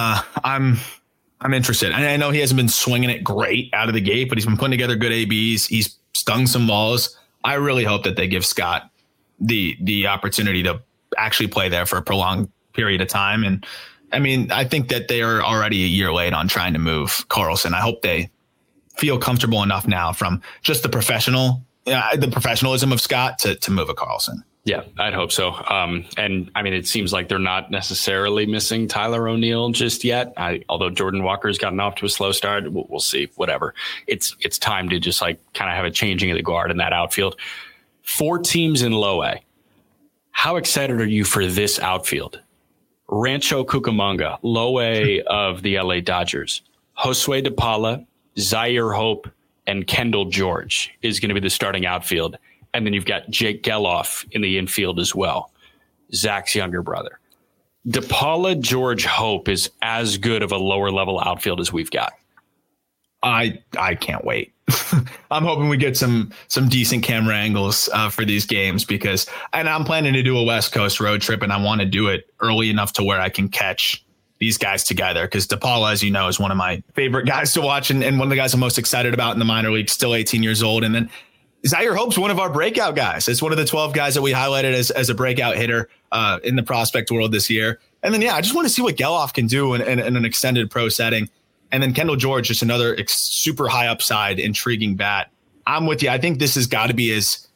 I'm interested. I know he hasn't been swinging it great out of the gate, but he's been putting together good ABs. He's stung some balls. I really hope that they give Scott the opportunity to actually play there for a prolonged period of time. And I mean, I think that they are already a year late on trying to move Carlson. I hope they feel comfortable enough now from just the professionalism of Scott to move a Carlson. Yeah, I'd hope so. And I mean, it seems like they're not necessarily missing Tyler O'Neill just yet. Although Jordan Walker's gotten off to a slow start, we'll see. Whatever. It's time to just kind of have a changing of the guard in that outfield. 4 teams in low A. How excited are you for this outfield? Rancho Cucamonga, low A of the LA Dodgers. Josue DePaula, Zaire Hope, and Kendall George is going to be the starting outfield. And then you've got Jake Geloff in the infield as well, Zach's younger brother. DePaula, George, Hope is as good of a lower level outfield as we've got. I can't wait. I'm hoping we get some decent camera angles for these games and I'm planning to do a West Coast road trip, and I want to do it early enough to where I can catch these guys together, because DePaula, as you know, is one of my favorite guys to watch and one of the guys I'm most excited about in the minor league, still 18 years old. And then Zaire Hope's one of our breakout guys. It's one of the 12 guys that we highlighted as a breakout hitter in the prospect world this year. And then, I just want to see what Geloff can do in an extended pro setting. And then Kendall George, just another super high upside, intriguing bat. I'm with you. I think this has got to be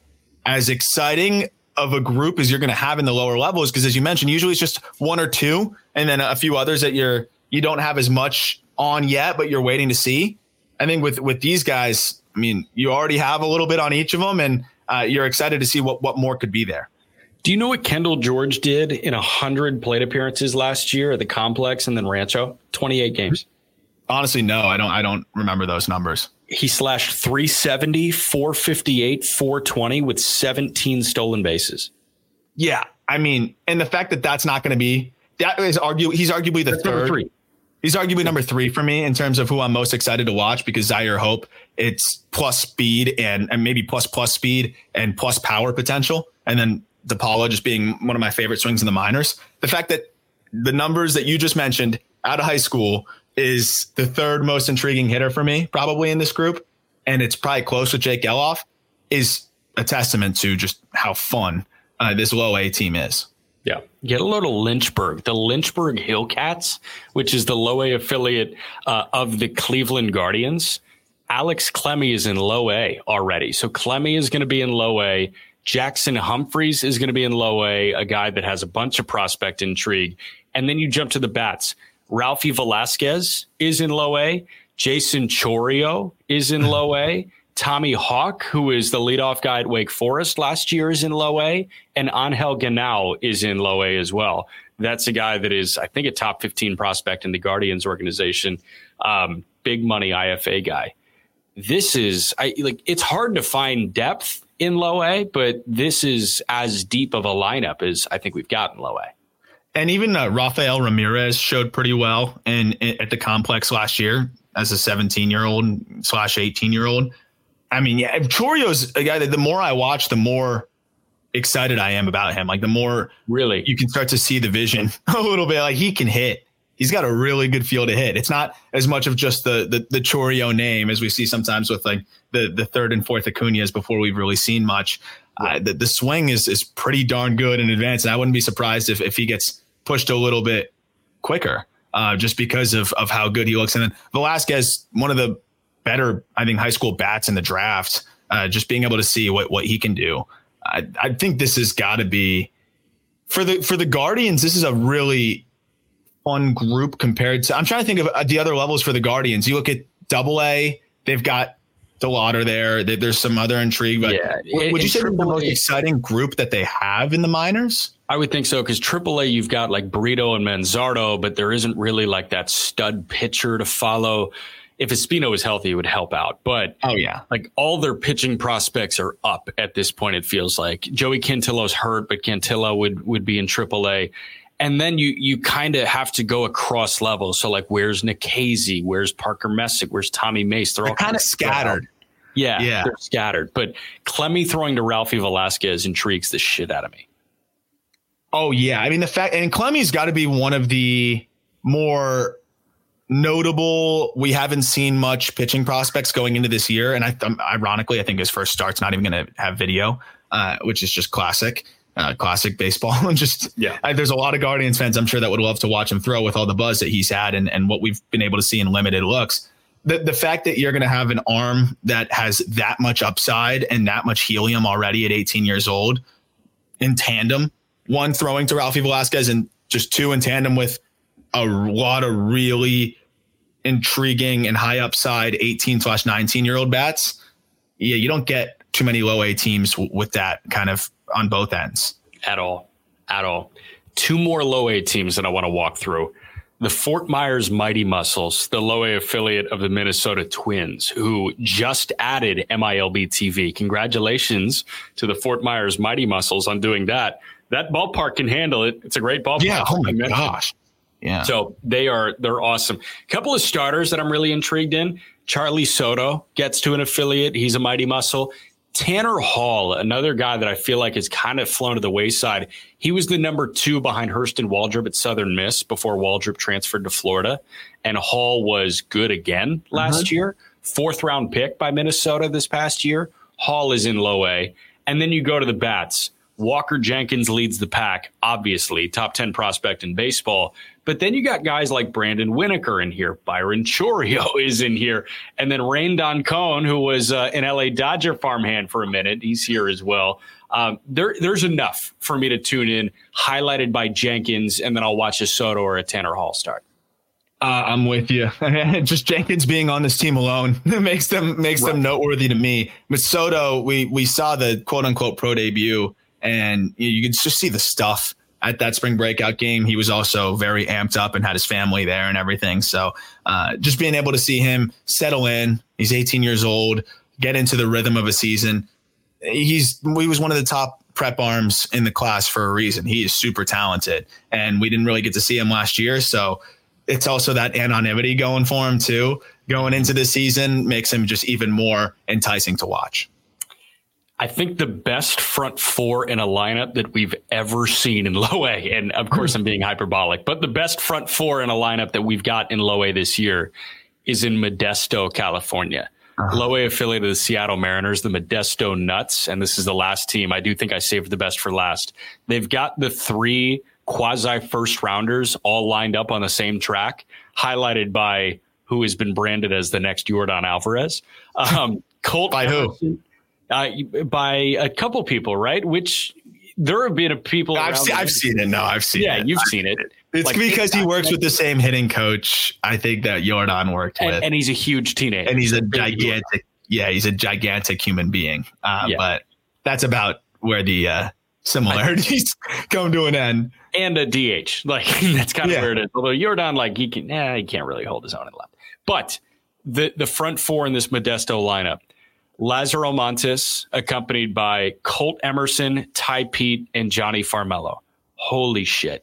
as exciting of a group as you're going to have in the lower levels, because as you mentioned, usually it's just one or two and then a few others that you don't have as much on yet, but you're waiting to see. I think with these guys, I mean, you already have a little bit on each of them, and you're excited to see what more could be there. Do you know what Kendall George did in 100 plate appearances last year at the Complex and then Rancho? 28 games. Honestly, no, I don't remember those numbers. He slashed 370, 458, 420 with 17 stolen bases. Yeah, I mean, and the fact that that's not going to be he's arguably the third. Three. He's arguably number 3 for me in terms of who I'm most excited to watch, because Zaire Hope, it's plus speed and maybe plus speed and plus power potential, and then DePaula just being one of my favorite swings in the minors. The fact that the numbers that you just mentioned out of high school is the third most intriguing hitter for me, probably in this group, and it's probably close with Jake Geloff, is a testament to just how fun this low A team is. Yeah. Get a load of Lynchburg, the Lynchburg Hillcats, which is the low A affiliate of the Cleveland Guardians. Alex Clemmie is in low A already. So Clemmie is going to be in low A. Jackson Humphreys is going to be in low A, a guy that has a bunch of prospect intrigue. And then you jump to the bats. Ralphie Velasquez is in low A. Jason Chorio is in low A. Tommy Hawk, who is the leadoff guy at Wake Forest last year, is in low A. And Angel Ganao is in low A as well. That's a guy that is, I think, a top 15 prospect in the Guardians organization. Big money IFA guy. This is it's hard to find depth in low A, but this is as deep of a lineup as I think we've got in low A. And even Rafael Ramirez showed pretty well at the Complex last year as a 17-year-old / 18-year-old. I mean, yeah, Chorio's a guy that the more I watch, the more excited I am about him. Like the more really you can start to see the vision a little bit. Like he can hit. He's got a really good feel to hit. It's not as much of just the Chorio name as we see sometimes with like the third and fourth Acuñas before we've really seen much. The swing is pretty darn good in advance, and I wouldn't be surprised if he gets pushed a little bit quicker just because of how good he looks. And then Velasquez, one of the better, I think, high school bats in the draft, just being able to see what he can do. I think this has got to be for the Guardians. This is a really fun group compared to, I'm trying to think of the other levels for the Guardians. You look at AA, they've got DeLauder there. There's some other intrigue, but yeah. Would you say they're the most exciting group that they have in the minors? I would think so, because AAA, you've got like Burrito and Manzardo, but there isn't really like that stud pitcher to follow. If Espino is healthy, it would help out. But like all their pitching prospects are up at this point, it feels like. Joey Cantillo's hurt, but Cantillo would be in AAA. And then you kind of have to go across levels. So like, where's Nikhazy? Where's Parker Messick? Where's Tommy Mace? They're all kind of scattered. Yeah, they're scattered. But Clemmie throwing to Ralphie Velasquez intrigues the shit out of me. Oh, yeah. I mean, and Clemmie's got to be one of the more notable, we haven't seen much pitching prospects going into this year. And ironically, I think his first start's not even going to have video, which is just classic baseball. And there's a lot of Guardians fans, I'm sure, that would love to watch him throw with all the buzz that he's had and what we've been able to see in limited looks. The fact that you're going to have an arm that has that much upside and that much helium already at 18 years old in tandem, one throwing to Ralphie Velasquez and just two in tandem with a lot of really intriguing and high upside 18/19-year-old bats. Yeah, you don't get too many low A teams with that kind of on both ends. At all. Two more low A teams that I want to walk through. The Fort Myers Mighty Muscles, the low A affiliate of the Minnesota Twins, who just added MILB TV. Congratulations to the Fort Myers Mighty Muscles on doing that. That ballpark can handle it. It's a great ballpark. Yeah. Oh my gosh. Yeah. So they're awesome. A couple of starters that I'm really intrigued in. Charlie Soto gets to an affiliate. He's a Mighty Muscle. Tanner Hall, another guy that I feel like has kind of flown to the wayside. He was the number 2 behind Hurston Waldrop at Southern Miss before Waldrop transferred to Florida. And Hall was good again last year. 4th round pick by Minnesota this past year. Hall is in low A. And then you go to the bats. Walker Jenkins leads the pack, obviously, top 10 prospect in baseball. But then you got guys like Brandon Winokur in here. Byron Chorio is in here. And then Randon Cohn, who was an LA Dodger farmhand for a minute. He's here as well. There's enough for me to tune in, highlighted by Jenkins, and then I'll watch a Soto or a Tanner Hall start. I'm with you. Just Jenkins being on this team alone makes them noteworthy to me. With Soto, we saw the quote unquote pro debut, and you could just see the stuff at that spring breakout game. He was also very amped up and had his family there and everything. So just being able to see him settle in, he's 18 years old, get into the rhythm of a season. He was one of the top prep arms in the class for a reason. He is super talented, and we didn't really get to see him last year. So it's also that anonymity going for him too. Going into the season makes him just even more enticing to watch. I think the best front four in a lineup that we've ever seen in Low A, and of course I'm being hyperbolic, but the best front four in a lineup that we've got in Low A this year is in Modesto, California. Low A affiliate of the Seattle Mariners, the Modesto Nuts, and this is the last team. I do think I saved the best for last. They've got the 3 quasi first rounders all lined up on the same track, highlighted by who has been branded as the next Yordan Alvarez. Colt by Emerson, who? By a couple people, right? Which there have been people. I've seen it. No, I've seen it. Yeah, you've seen it. It's like, because he works with the same hitting coach, I think, that Yordan worked with. And he's a huge teenager. And he's a gigantic, he's a gigantic human being. But that's about where the similarities come to an end. And a DH. Like, that's kind of where it is. Although Yordan, he can't really hold his own in left. But the front four in this Modesto lineup, Lazaro Montes, accompanied by Colt Emerson, Ty Pete, and Johnny Farmelo. Holy shit.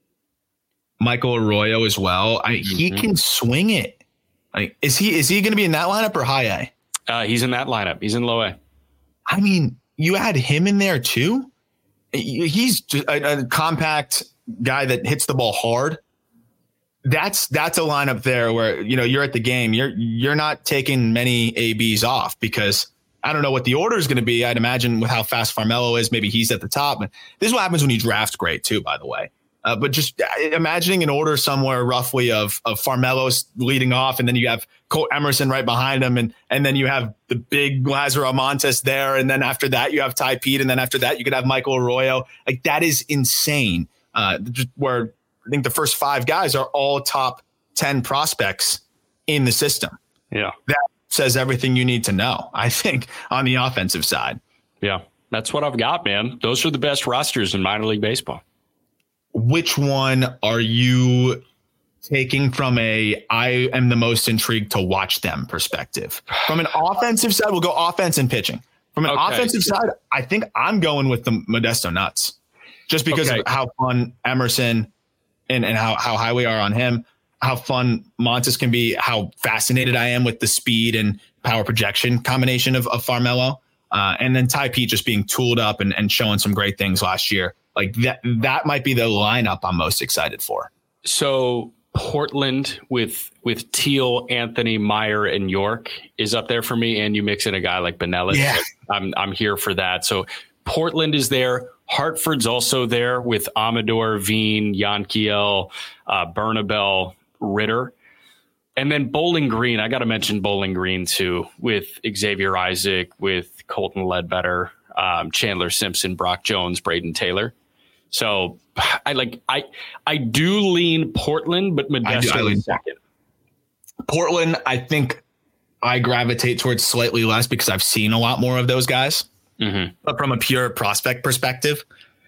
Michael Arroyo as well. He can swing it. Is he going to be in that lineup or high A? He's in that lineup. He's in Low A. I mean, you had him in there too. He's just a compact guy that hits the ball hard. That's a lineup there where, you're at the game. You're not taking many ABs off because I don't know what the order is going to be. I'd imagine with how fast Farmelo is, maybe he's at the top. But this is what happens when you draft great too, by the way. But just imagining an order somewhere roughly of Farmelo's leading off, and then you have Colt Emerson right behind him, and then you have the big Lazaro Montes there, and then after that you have Ty Pete, and then after that you could have Michael Arroyo. Like, that is insane. Where I think the first 5 guys are all top 10 prospects in the system. Yeah, that says everything you need to know, I think, on the offensive side. Yeah, that's what I've got, man. Those are the best rosters in minor league baseball. Which one are you taking from I am the most intrigued to watch them perspective? From an offensive side, we'll go offense and pitching. From an offensive side, I think I'm going with the Modesto Nuts just because of how fun Emerson and how high we are on him, how fun Montes can be, how fascinated I am with the speed and power projection combination of Farmelo. And then Ty Pete just being tooled up and showing some great things last year. Like that might be the lineup I'm most excited for. So Portland with Teal, Anthony, Meyer, and York is up there for me. And you mix in a guy like Benelis. Yeah. I'm here for that. So Portland is there. Hartford's also there with Amador, Veen, Yankiel, Bernabel, Ritter. And then Bowling Green, I got to mention Bowling Green too, with Xavier Isaac, with Colton Ledbetter, Chandler Simpson, Brock Jones, Braden Taylor. So I do lean Portland, but Modesto is second. Portland, I think I gravitate towards slightly less because I've seen a lot more of those guys. Mm-hmm. But from a pure prospect perspective,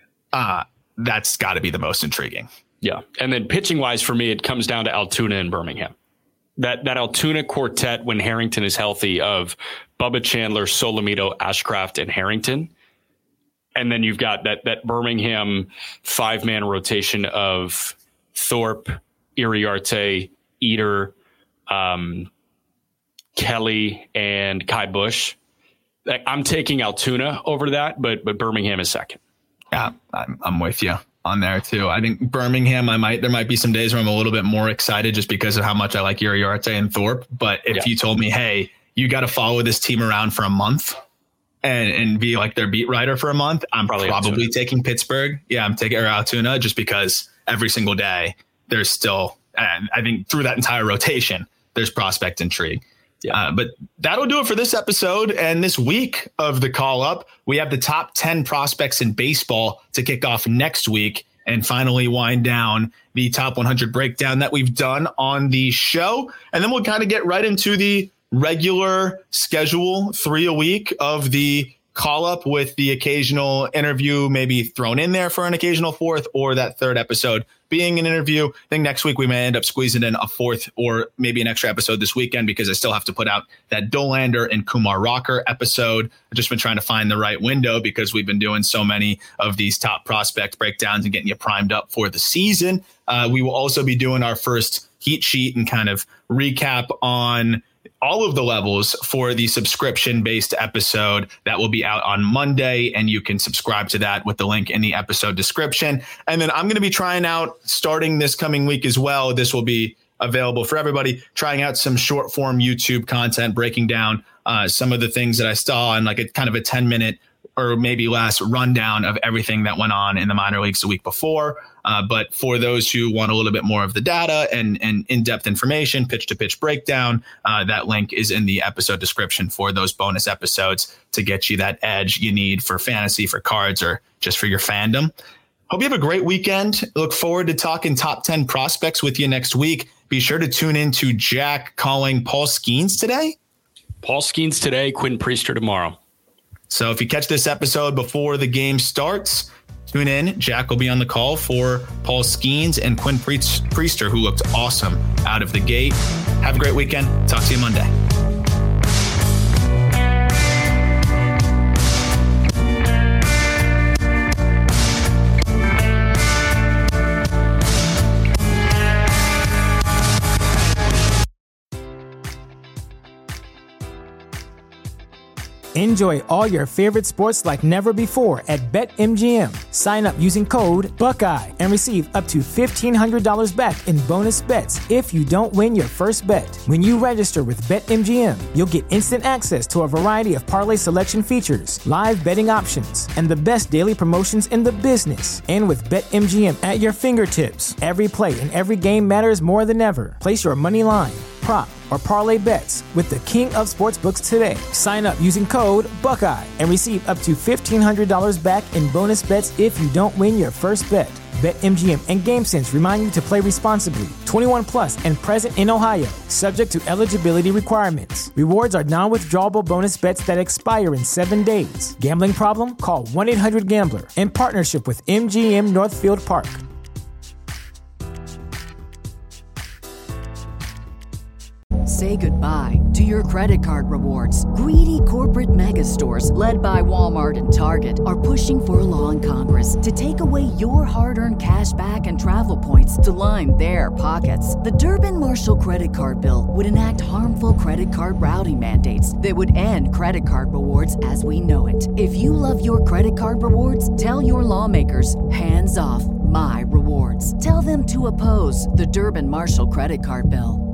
that's got to be the most intriguing. Yeah. And then pitching wise for me, it comes down to Altoona and Birmingham. That Altoona quartet, when Harrington is healthy, of Bubba Chandler, Solomito, Ashcraft, and Harrington. And then you've got that Birmingham 5-man rotation of Thorpe, Iriarte, Eater, Kelly, and Kai Bush. I'm taking Altoona over that, but Birmingham is second. Yeah, I'm with you on there too. I think Birmingham, there might be some days where I'm a little bit more excited just because of how much I like Iriarte and Thorpe. But if you told me, hey, you got to follow this team around for a month, and be like their beat writer for a month, I'm probably taking Pittsburgh. Yeah, I'm taking Altoona just because every single day there's still, I think through that entire rotation, there's prospect intrigue. Yeah. But that'll do it for this episode. And this week of the Call Up, we have the top 10 prospects in baseball to kick off next week and finally wind down the top 100 breakdown that we've done on the show. And then we'll kind of get right into the regular schedule, 3 a week of the Call Up with the occasional interview maybe thrown in there for an occasional fourth, or that third episode being an interview. I think next week we may end up squeezing in a fourth or maybe an extra episode this weekend because I still have to put out that Dollander and Kumar Rocker episode. I've just been trying to find the right window because we've been doing so many of these top prospect breakdowns and getting you primed up for the season. We will also be doing our first heat sheet and kind of recap on all of the levels for the subscription-based episode that will be out on Monday, and you can subscribe to that with the link in the episode description. And then I'm going to be trying out, starting this coming week as well, this will be available for everybody, trying out some short-form YouTube content, breaking down some of the things that I saw in like a kind of a 10-minute or maybe less rundown of everything that went on in the minor leagues the week before. But for those who want a little bit more of the data and in-depth information, pitch-to-pitch breakdown, that link is in the episode description for those bonus episodes to get you that edge you need for fantasy, for cards, or just for your fandom. Hope you have a great weekend. Look forward to talking top 10 prospects with you next week. Be sure to tune in to Jack calling Paul Skeens today. Paul Skeens today, Quinn Priester tomorrow. So if you catch this episode before the game starts, tune in. Jack will be on the call for Paul Skeens and Quinn Priester, who looked awesome out of the gate. Have a great weekend. Talk to you Monday. Enjoy all your favorite sports like never before at BetMGM. Sign up using code Buckeye and receive up to $1,500 back in bonus bets if you don't win your first bet. When you register with BetMGM, you'll get instant access to a variety of parlay selection features, live betting options, and the best daily promotions in the business. And with BetMGM at your fingertips, every play and every game matters more than ever. Place your money line, prop, or parlay bets with the king of sportsbooks today. Sign up using code Buckeye and receive up to $1,500 back in bonus bets if you don't win your first bet. BetMGM and GameSense remind you to play responsibly. 21 plus and present in Ohio, subject to eligibility requirements. Rewards are non-withdrawable bonus bets that expire in 7 days. Gambling problem? Call 1-800-GAMBLER in partnership with MGM Northfield Park. Say goodbye to your credit card rewards. Greedy corporate mega stores, led by Walmart and Target, are pushing for a law in Congress to take away your hard-earned cash back and travel points to line their pockets. The Durbin-Marshall credit card bill would enact harmful credit card routing mandates that would end credit card rewards as we know it. If you love your credit card rewards, tell your lawmakers, hands off my rewards. Tell them to oppose the Durbin-Marshall credit card bill.